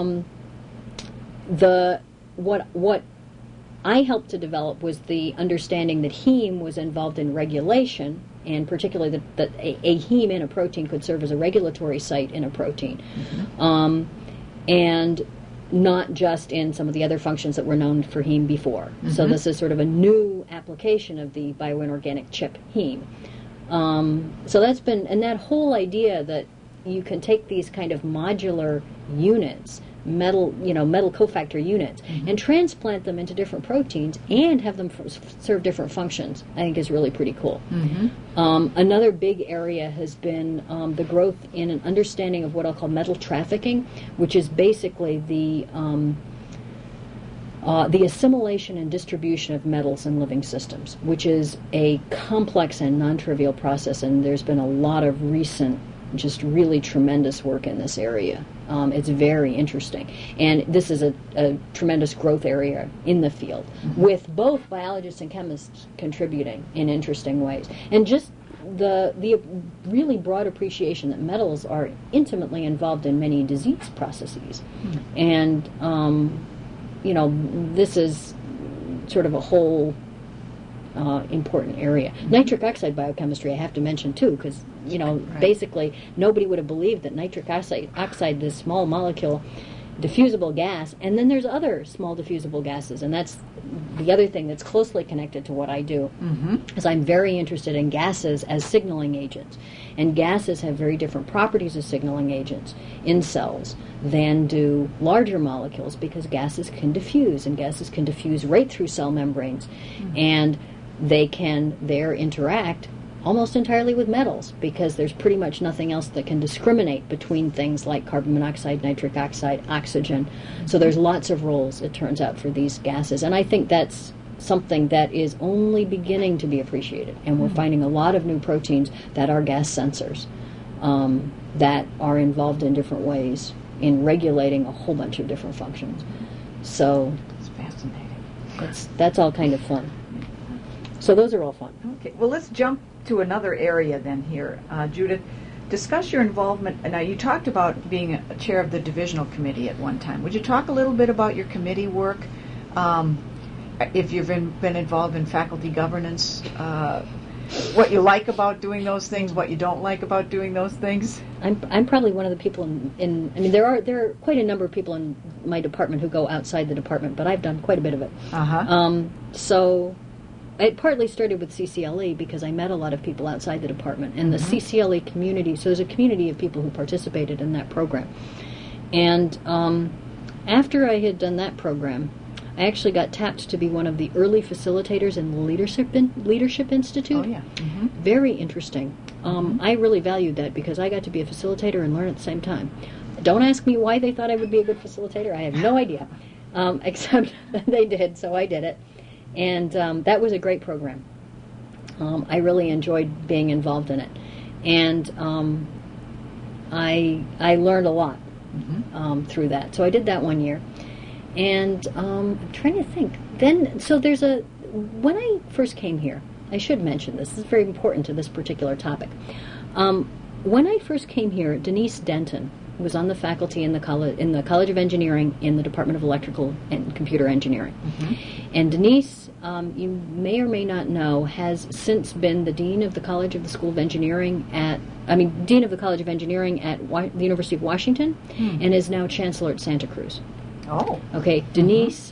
what I helped to develop was the understanding that heme was involved in regulation, and particularly that a heme in a protein could serve as a regulatory site in a protein, and not just in some of the other functions that were known for heme before. So this is sort of a new application of the bioinorganic chip heme. So that's been, and that whole idea that you can take these kind of modular units, metal cofactor units, and transplant them into different proteins and have them serve different functions, I think is really pretty cool. Another big area has been the growth in an understanding of what I'll call metal trafficking, which is basically the assimilation and distribution of metals in living systems, which is a complex and non-trivial process, and there's been a lot of recent just really tremendous work in this area. It's very interesting. And this is a tremendous growth area in the field, with both biologists and chemists contributing in interesting ways. And just the really broad appreciation that metals are intimately involved in many disease processes, and this is sort of a whole important area. Nitric oxide biochemistry I have to mention too, because basically nobody would have believed that nitric oxide, this small molecule diffusible gas, and then there's other small diffusible gases, and that's the other thing that's closely connected to what I do, is I'm very interested in gases as signaling agents, and gases have very different properties as signaling agents in cells than do larger molecules, because gases can diffuse, and gases can diffuse right through cell membranes, and they can there interact almost entirely with metals, because there's pretty much nothing else that can discriminate between things like carbon monoxide, nitric oxide, oxygen. So there's lots of roles, it turns out, for these gases. And I think that's something that is only beginning to be appreciated. And we're finding a lot of new proteins that are gas sensors that are involved in different ways in regulating a whole bunch of different functions. So it's fascinating. That's all kind of fun. So those are all fun. Okay, well, let's jump to another area then here. Judith, discuss your involvement. Now, you talked about being a chair of the divisional committee at one time. Would you talk a little bit about your committee work? If you've been involved in faculty governance, what you like about doing those things, what you don't like about doing those things? I'm probably one of the people in I mean, there are quite a number of people in my department who go outside the department, but I've done quite a bit of it. So it partly started with CCLE because I met a lot of people outside the department, and the CCLE community, so there's a community of people who participated in that program. And after I had done that program, I actually got tapped to be one of the early facilitators in the Leadership Institute. Oh, yeah. Very interesting. I really valued that because I got to be a facilitator and learn at the same time. Don't ask me why they thought I would be a good facilitator. I have no idea, except that they did, so I did it. And that was a great program. I really enjoyed being involved in it. And I learned a lot through that. So I did that one year. And I'm trying to think. Then, so when I first came here, I should mention this. This is very important to this particular topic. When I first came here, Denise Denton was on the faculty in the College of Engineering in the Department of Electrical and Computer Engineering. And Denise, you may or may not know, has since been the Dean of the College of the School of Engineering Dean of the College of Engineering at the University of Washington, and is now Chancellor at Santa Cruz. Oh. Okay, Denise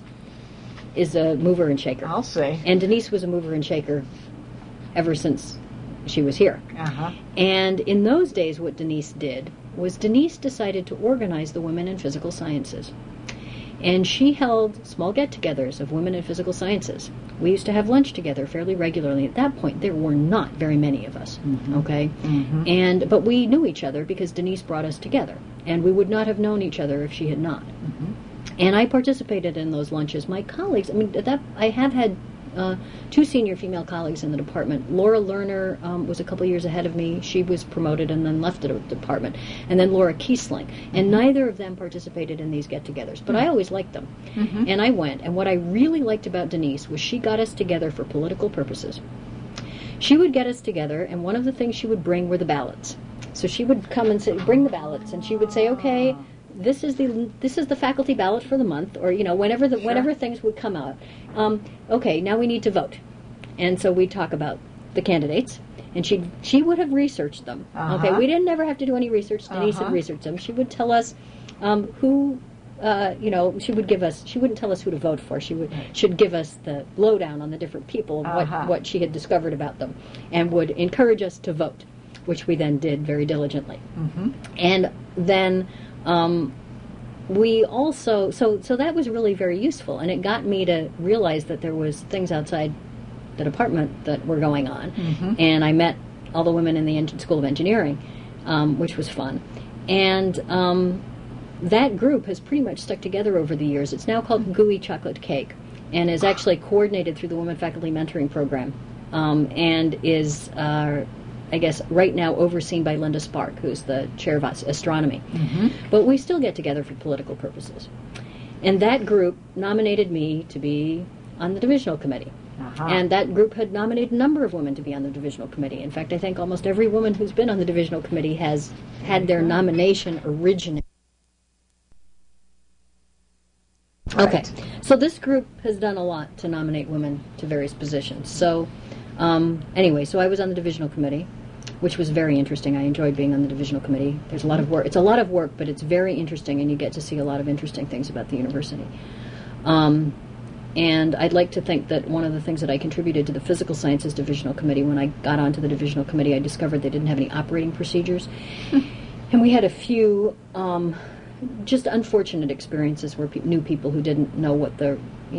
is a mover and shaker. I'll say. And Denise was a mover and shaker ever since she was here. And in those days, what Denise did was Denise decided to organize the women in physical sciences. And she held small get-togethers of women in physical sciences. We used to have lunch together fairly regularly. At that point, there were not very many of us, okay? But we knew each other because Denise brought us together. And we would not have known each other if she had not. And I participated in those lunches. My colleagues, I have had two senior female colleagues in the department. Laura Lerner was a couple years ahead of me. She was promoted and then left the department. And then Laura Kiesling. And neither of them participated in these get-togethers. But I always liked them. And I went. And what I really liked about Denise was she got us together for political purposes. She would get us together, and one of the things she would bring were the ballots. So she would come and say, bring the ballots. And she would say, okay, this is the faculty ballot for the month, or whenever things would come out. Okay, now we need to vote, and so we'd talk about the candidates, and she would have researched them. Okay, we didn't ever have to do any research. Denise had researched them. She would tell us who. She would give us. She wouldn't tell us who to vote for. Should give us the lowdown on the different people, what she had discovered about them, and would encourage us to vote, which we then did very diligently. And then. We also, so that was really very useful, and it got me to realize that there was things outside the department that were going on, and I met all the women in the School of Engineering, which was fun, and that group has pretty much stuck together over the years. It's now called Gooey Chocolate Cake, and is actually coordinated through the Women Faculty Mentoring Program, and is I guess, right now overseen by Linda Spark, who's the chair of astronomy. But we still get together for political purposes. And that group nominated me to be on the divisional committee. Uh-huh. And that group had nominated a number of women to be on the divisional committee. In fact, I think almost every woman who's been on the divisional committee has had their nomination originate. Right. Okay, so this group has done a lot to nominate women to various positions. So anyway, so I was on the divisional committee, which was very interesting. I enjoyed being on the divisional committee. There's a lot of work. It's a lot of work, but it's very interesting, and you get to see a lot of interesting things about the university. And I'd like to think that one of the things that I contributed to the physical sciences divisional committee, when I got onto the divisional committee, I discovered they didn't have any operating procedures. And we had a few just unfortunate experiences where new people who didn't know what the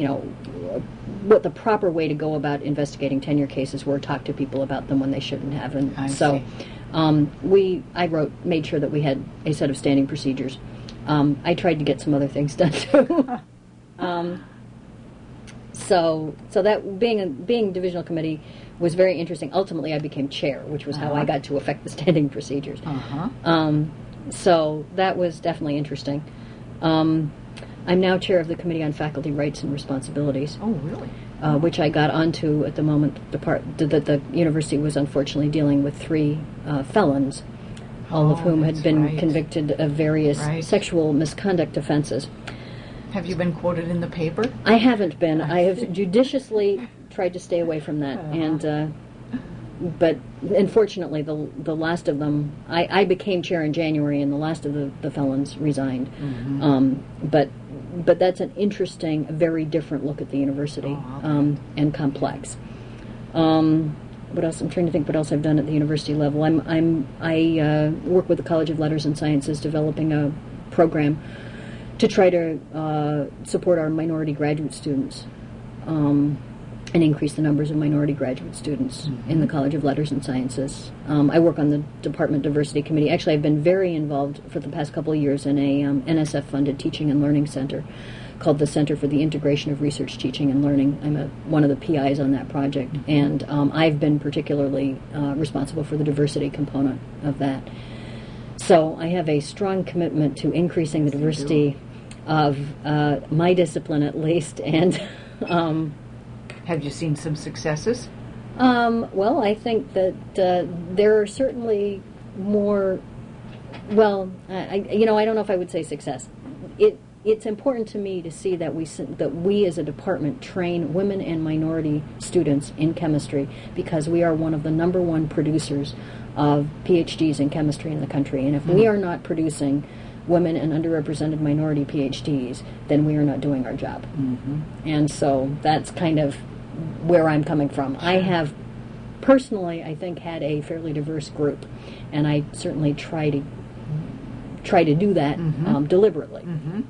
proper way to go about investigating tenure cases were, talked to people about them when they shouldn't have. And I so see. I made sure that we had a set of standing procedures. I tried to get some other things done too. So that being divisional committee was very interesting. Ultimately, I became chair, which was how I got to affect the standing procedures. So that was definitely interesting. I'm now chair of the Committee on Faculty Rights and Responsibilities. Oh, really? Which I got onto at the moment. The university was unfortunately dealing with 3 felons, all of whom had been convicted of various sexual misconduct offenses. Have you been quoted in the paper? I haven't been. I have judiciously tried to stay away from that, but unfortunately, the last of them, I became chair in January, and the last of the felons resigned. But that's an interesting, very different look at the university, and complex. What else? I'm trying to think what else I've done at the university level. I work with the College of Letters and Sciences, developing a program to try to support our minority graduate students and increase the numbers of minority graduate students in the College of Letters and Sciences. I work on the Department Diversity Committee. Actually, I've been very involved for the past couple of years in a NSF-funded teaching and learning center called the Center for the Integration of Research, Teaching, and Learning. I'm one of the PIs on that project, and I've been particularly responsible for the diversity component of that. So I have a strong commitment to increasing the diversity of my discipline, at least, and have you seen some successes? Well, I think that there are certainly more. Well, I don't know if I would say success. It's important to me to see that we as a department train women and minority students in chemistry, because we are one of the number 1 producers of PhDs in chemistry in the country. And if we are not producing women and underrepresented minority PhDs, then we are not doing our job. And so that's kind of where I'm coming from. I have personally, I think, had a fairly diverse group, and I certainly try to do that deliberately.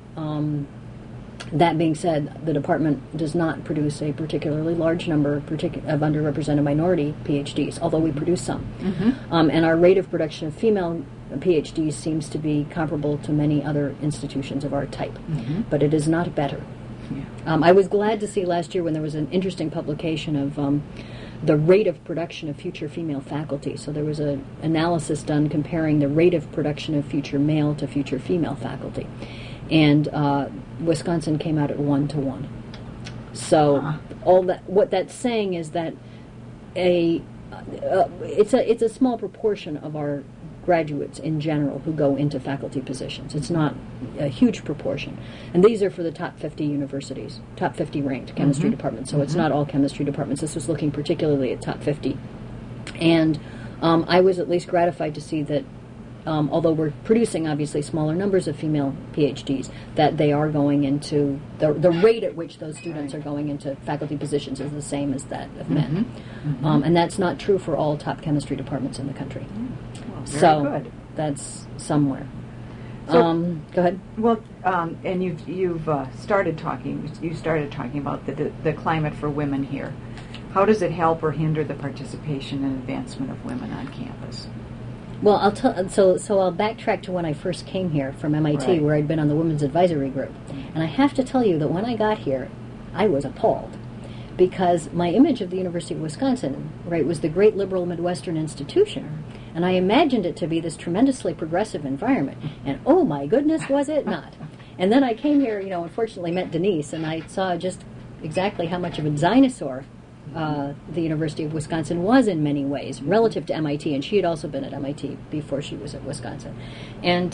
That being said, the department does not produce a particularly large number of underrepresented minority PhDs, although we produce some. And our rate of production of female PhDs seems to be comparable to many other institutions of our type, but it is not better. I was glad to see last year when there was an interesting publication of the rate of production of future female faculty. So there was an analysis done comparing the rate of production of future male to future female faculty. And Wisconsin came out at 1-to-1. So what that's saying is that it's a small proportion of our graduates in general who go into faculty positions. It's not a huge proportion. And these are for the top 50 universities, top 50 ranked chemistry departments. So it's not all chemistry departments. This was looking particularly at top 50. And I was at least gratified to see that although we're producing obviously smaller numbers of female PhDs, that they are going into, the rate at which those students are going into faculty positions is the same as that of men. And that's not true for all top chemistry departments in the country. Very good. That's somewhere. So, go ahead. Well, and you've started talking. You started talking about the climate for women here. How does it help or hinder the participation and advancement of women on campus? Well, I'll backtrack to when I first came here from MIT, where I'd been on the Women's Advisory Group, and I have to tell you that when I got here, I was appalled, because my image of the University of Wisconsin, was the great liberal Midwestern institution. And I imagined it to be this tremendously progressive environment. And oh my goodness, was it not. And then I came here, unfortunately met Denise, and I saw just exactly how much of a dinosaur the University of Wisconsin was in many ways relative to MIT, and she had also been at MIT before she was at Wisconsin. And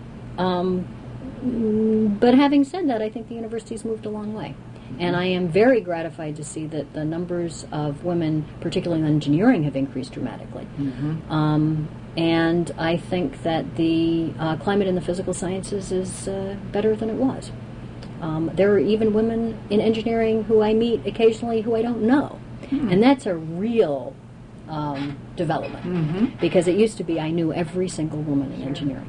but having said that, I think the university's moved a long way. And I am very gratified to see that the numbers of women, particularly in engineering, have increased dramatically. And I think that the climate in the physical sciences is better than it was. There are even women in engineering who I meet occasionally who I don't know. And that's a real development. Because it used to be I knew every single woman in engineering.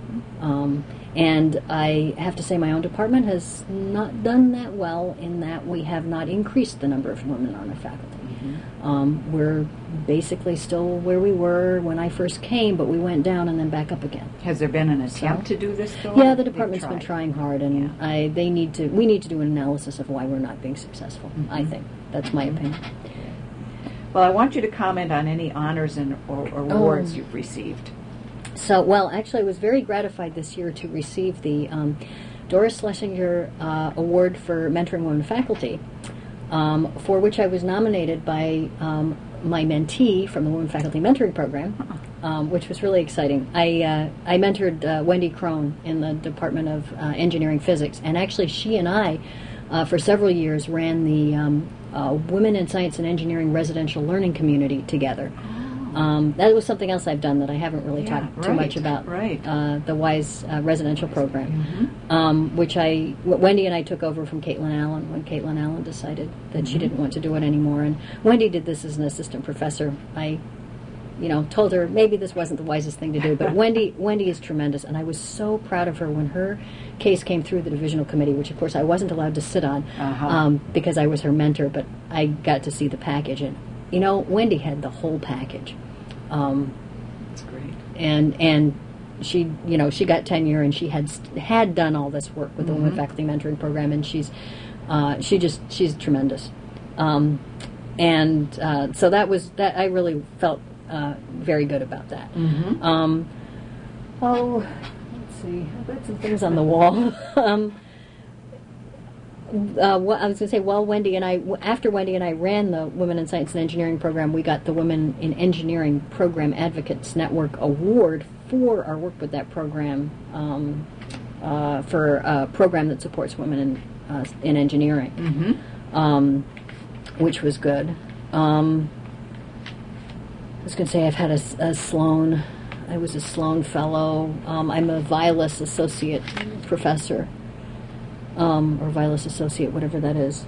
And I have to say my own department has not done that well in that we have not increased the number of women on our faculty. We're basically still where we were when I first came, but we went down and then back up again. Has there been an attempt to do this, though? Yeah, the department's been trying hard, and we need to do an analysis of why we're not being successful, I think. That's my opinion. Well, I want you to comment on any honors or awards you've received. So, well, actually, I was very gratified this year to receive the Doris Schlesinger Award for Mentoring Women Faculty, for which I was nominated by my mentee from the Women Faculty Mentoring Program, which was really exciting. I mentored Wendy Crone in the Department of Engineering Physics, and actually she and I, for several years, ran the Women in Science and Engineering Residential Learning Community together. That was something else I've done that I haven't really talked too much about. The WISE residential program, which Wendy and I took over from Caitlin Allen when Caitlin Allen decided that she didn't want to do it anymore. And Wendy did this as an assistant professor. I, told her maybe this wasn't the wisest thing to do, but Wendy is tremendous, and I was so proud of her when her case came through the divisional committee, which of course I wasn't allowed to sit on because I was her mentor, but I got to see the package, and Wendy had the whole package. That's great. And she, she got tenure, and she had done all this work with the Women Faculty Mentoring Program, and she's tremendous. So that was that. I really felt very good about that. Let's see. I've got some things on the wall. I was going to say, after Wendy and I ran the Women in Science and Engineering program, we got the Women in Engineering Program Advocates Network Award for our work with that program, for a program that supports women in engineering, which was good. I was going to say I've had a Sloan. I was a Sloan Fellow. I'm a Vilas Associate Professor. Or Vilas Associate, whatever that is.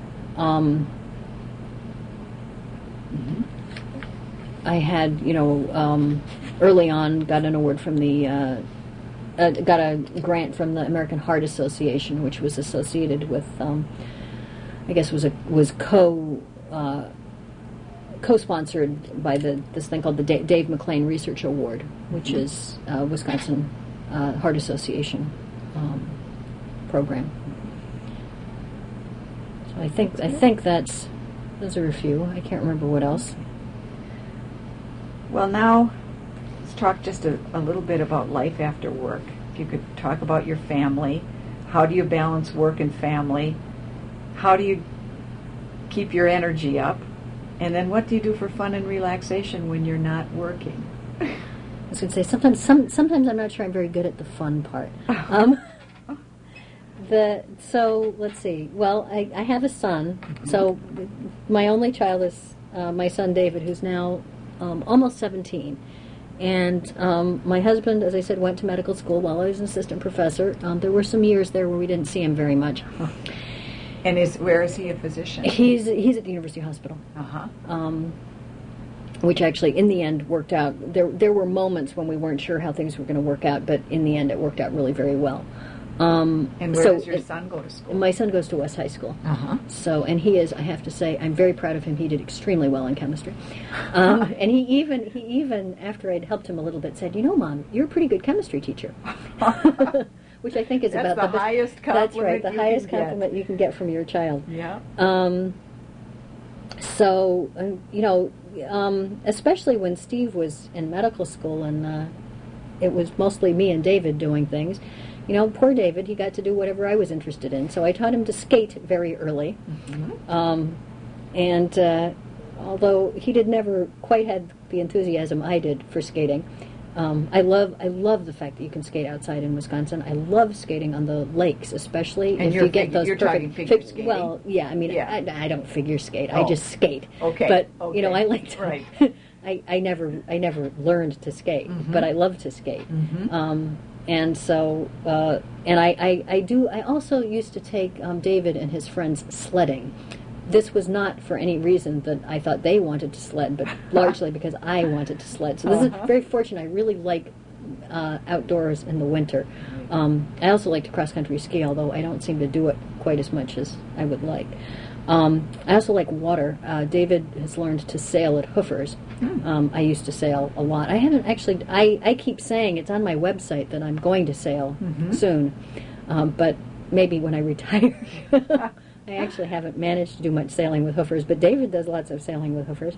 I had, early on got an award from got a grant from the American Heart Association, which was associated with, I guess was co-sponsored by this thing called the Dave McLean Research Award, which is Wisconsin Heart Association program. I think those are a few. I can't remember what else. Well, now let's talk just a little bit about life after work. If you could talk about your family, how do you balance work and family? How do you keep your energy up? And then what do you do for fun and relaxation when you're not working? I was going to say sometimes I'm not sure I'm very good at the fun part. So let's see. Well, I have a son. So my only child is my son David, who's now almost 17. And my husband, as I said, went to medical school while I was an assistant professor. There were some years there where we didn't see him very much. And where is he a physician? He's at the University Hospital. Which actually, in the end, worked out. There were moments when we weren't sure how things were going to work out, but in the end, it worked out really very well. And where does your son go to school? My son goes to West High School. So, and he is, I have to say, I'm very proud of him. He did extremely well in chemistry. And he even, after I'd helped him a little bit, said, Mom, you're a pretty good chemistry teacher. Which I think is that's about the highest compliment. That's right, the highest compliment you can get from your child. Yeah. So, especially when Steve was in medical school and it was mostly me and David doing things. Poor David, he got to do whatever I was interested in. So I taught him to skate very early. although he did never quite had the enthusiasm I did for skating. I love the fact that you can skate outside in Wisconsin. I love skating on the lakes, especially And if you're you get those you're perfect. talking figure skating. Well, yeah, I mean, Yeah. I don't figure skate. Oh. I just skate. Okay. But you know, I like to. Right. I never learned to skate, but I love to skate. And so, and I also used to take David and his friends sledding. This was not for any reason that I thought they wanted to sled, but largely because I wanted to sled. So this is very fortunate. I really like outdoors in the winter. I also like to cross-country ski, although I don't seem to do it quite as much as I would like. I also like water. David has learned to sail at Hoofers. I used to sail a lot. I haven't actually, I keep saying it's on my website that I'm going to sail soon, but maybe when I retire. I actually haven't managed to do much sailing with Hoofers, but David does lots of sailing with Hoofers.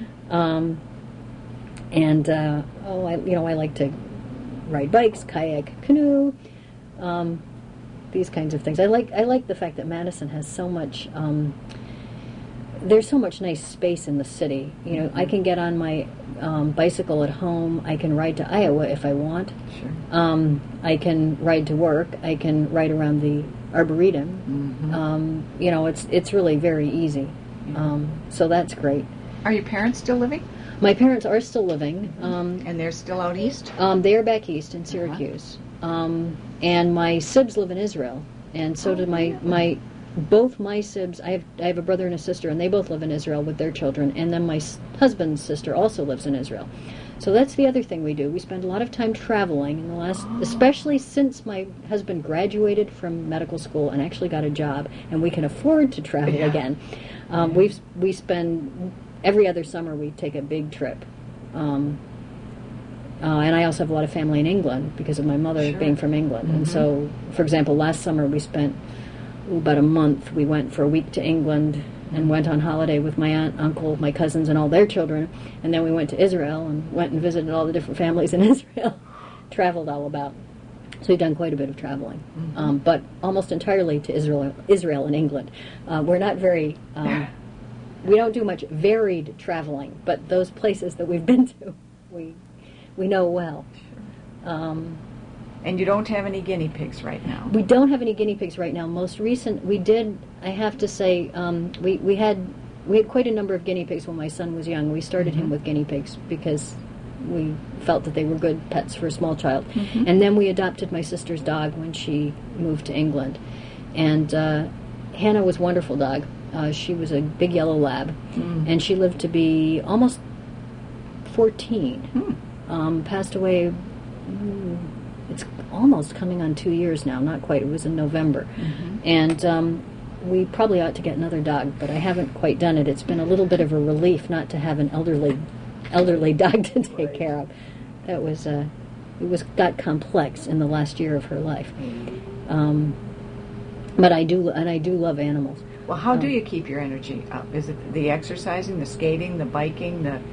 I like to ride bikes, kayak, canoe, these kinds of things. I like the fact that Madison has so much. There's so much nice space in the city. You know, I can get on my bicycle at home. I can ride to Iowa if I want. Sure. I can ride to work. I can ride around the Arboretum. You know, it's really very easy. So that's great. Are your parents still living? My parents are still living. And they're still out east? They are back east in Syracuse. And my sibs live in Israel. And so do both my sibs. I have a brother and a sister, and they both live in Israel with their children. And then my husband's sister also lives in Israel. So that's the other thing we do. We spend a lot of time traveling in the last, especially since my husband graduated from medical school and actually got a job, and we can afford to travel again. We spend every other summer we take a big trip. And I also have a lot of family in England because of my mother being from England. And so, for example, last summer we spent about a month. We went for a week to England and went on holiday with my aunt, uncle, my cousins, and all their children. And then we went to Israel and went and visited all the different families in Israel. Traveled all about. So we've done quite a bit of traveling, but almost entirely to Israel and England. We're not very. We don't do much varied traveling, but those places that we've been to, we know well. And you don't have any guinea pigs right now? We don't have any guinea pigs right now. Most recent, we did, I have to say, we had quite a number of guinea pigs when my son was young. We started him with guinea pigs because we felt that they were good pets for a small child. And then we adopted my sister's dog when she moved to England. And Hannah was a wonderful dog. She was a big yellow lab, and she lived to be almost 14. Passed away, it's almost coming on 2 years now, not quite. It was in November. And we probably ought to get another dog, but I haven't quite done it. It's been a little bit of a relief not to have an elderly dog to take care of. That was got complex in the last year of her life. But I do love animals. Well, how do you keep your energy up? Is it the exercising, the skating, the biking, the...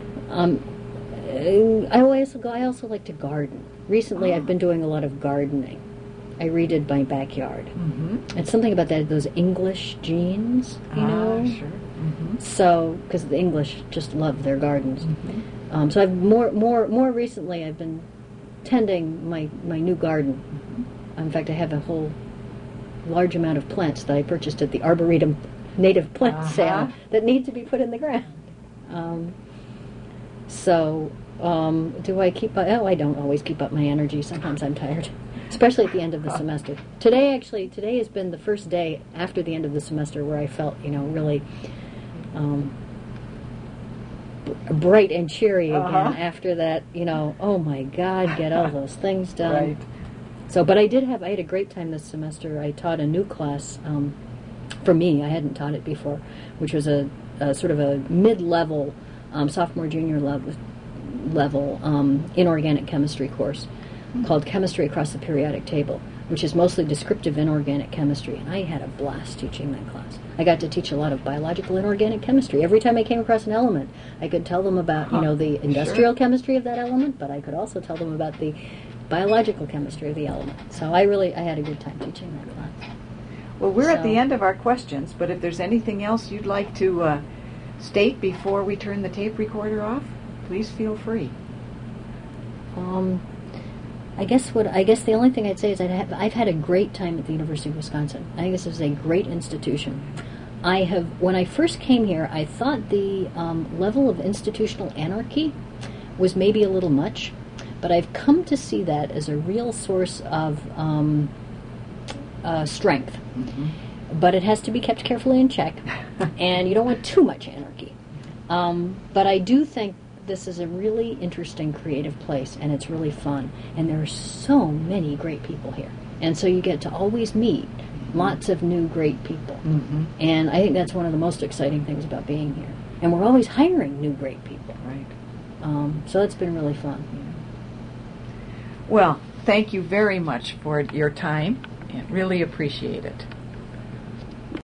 I also like to garden. Recently, I've been doing a lot of gardening. I redid my backyard. It's something about those English genes, you know. Sure. So, because the English just love their gardens. So I've more recently, I've been tending my new garden. In fact, I have a whole large amount of plants that I purchased at the Arboretum native plant sale that need to be put in the ground. Do I keep up? Oh, I don't always keep up my energy. Sometimes I'm tired, especially at the end of the semester. Today has been the first day after the end of the semester where I felt, really bright and cheery again. After that, oh my God, get all those things done. Right. So, but I had a great time this semester. I taught a new class. For me, I hadn't taught it before, which was a sort of a mid-level, sophomore, junior level inorganic chemistry course called Chemistry Across the Periodic Table, which is mostly descriptive inorganic chemistry. And I had a blast teaching that class. I got to teach a lot of biological inorganic chemistry. Every time I came across an element, I could tell them about, the industrial chemistry of that element, but I could also tell them about the biological chemistry of the element. So I had a good time teaching that class. Well, we're at the end of our questions, but if there's anything else you'd like to state before we turn the tape recorder off, please feel free. I guess the only thing I'd say is I've had a great time at the University of Wisconsin. I think this is a great institution. When I first came here, I thought the level of institutional anarchy was maybe a little much, but I've come to see that as a real source of strength. Mm-hmm. But it has to be kept carefully in check, and you don't want too much anarchy. But I do think this is a really interesting, creative place, and it's really fun. And there are so many great people here. And so you get to always meet lots of new great people. Mm-hmm. And I think that's one of the most exciting things about being here. And we're always hiring new great people. Right. So it's been really fun. Well, thank you very much for your time. I really appreciate it.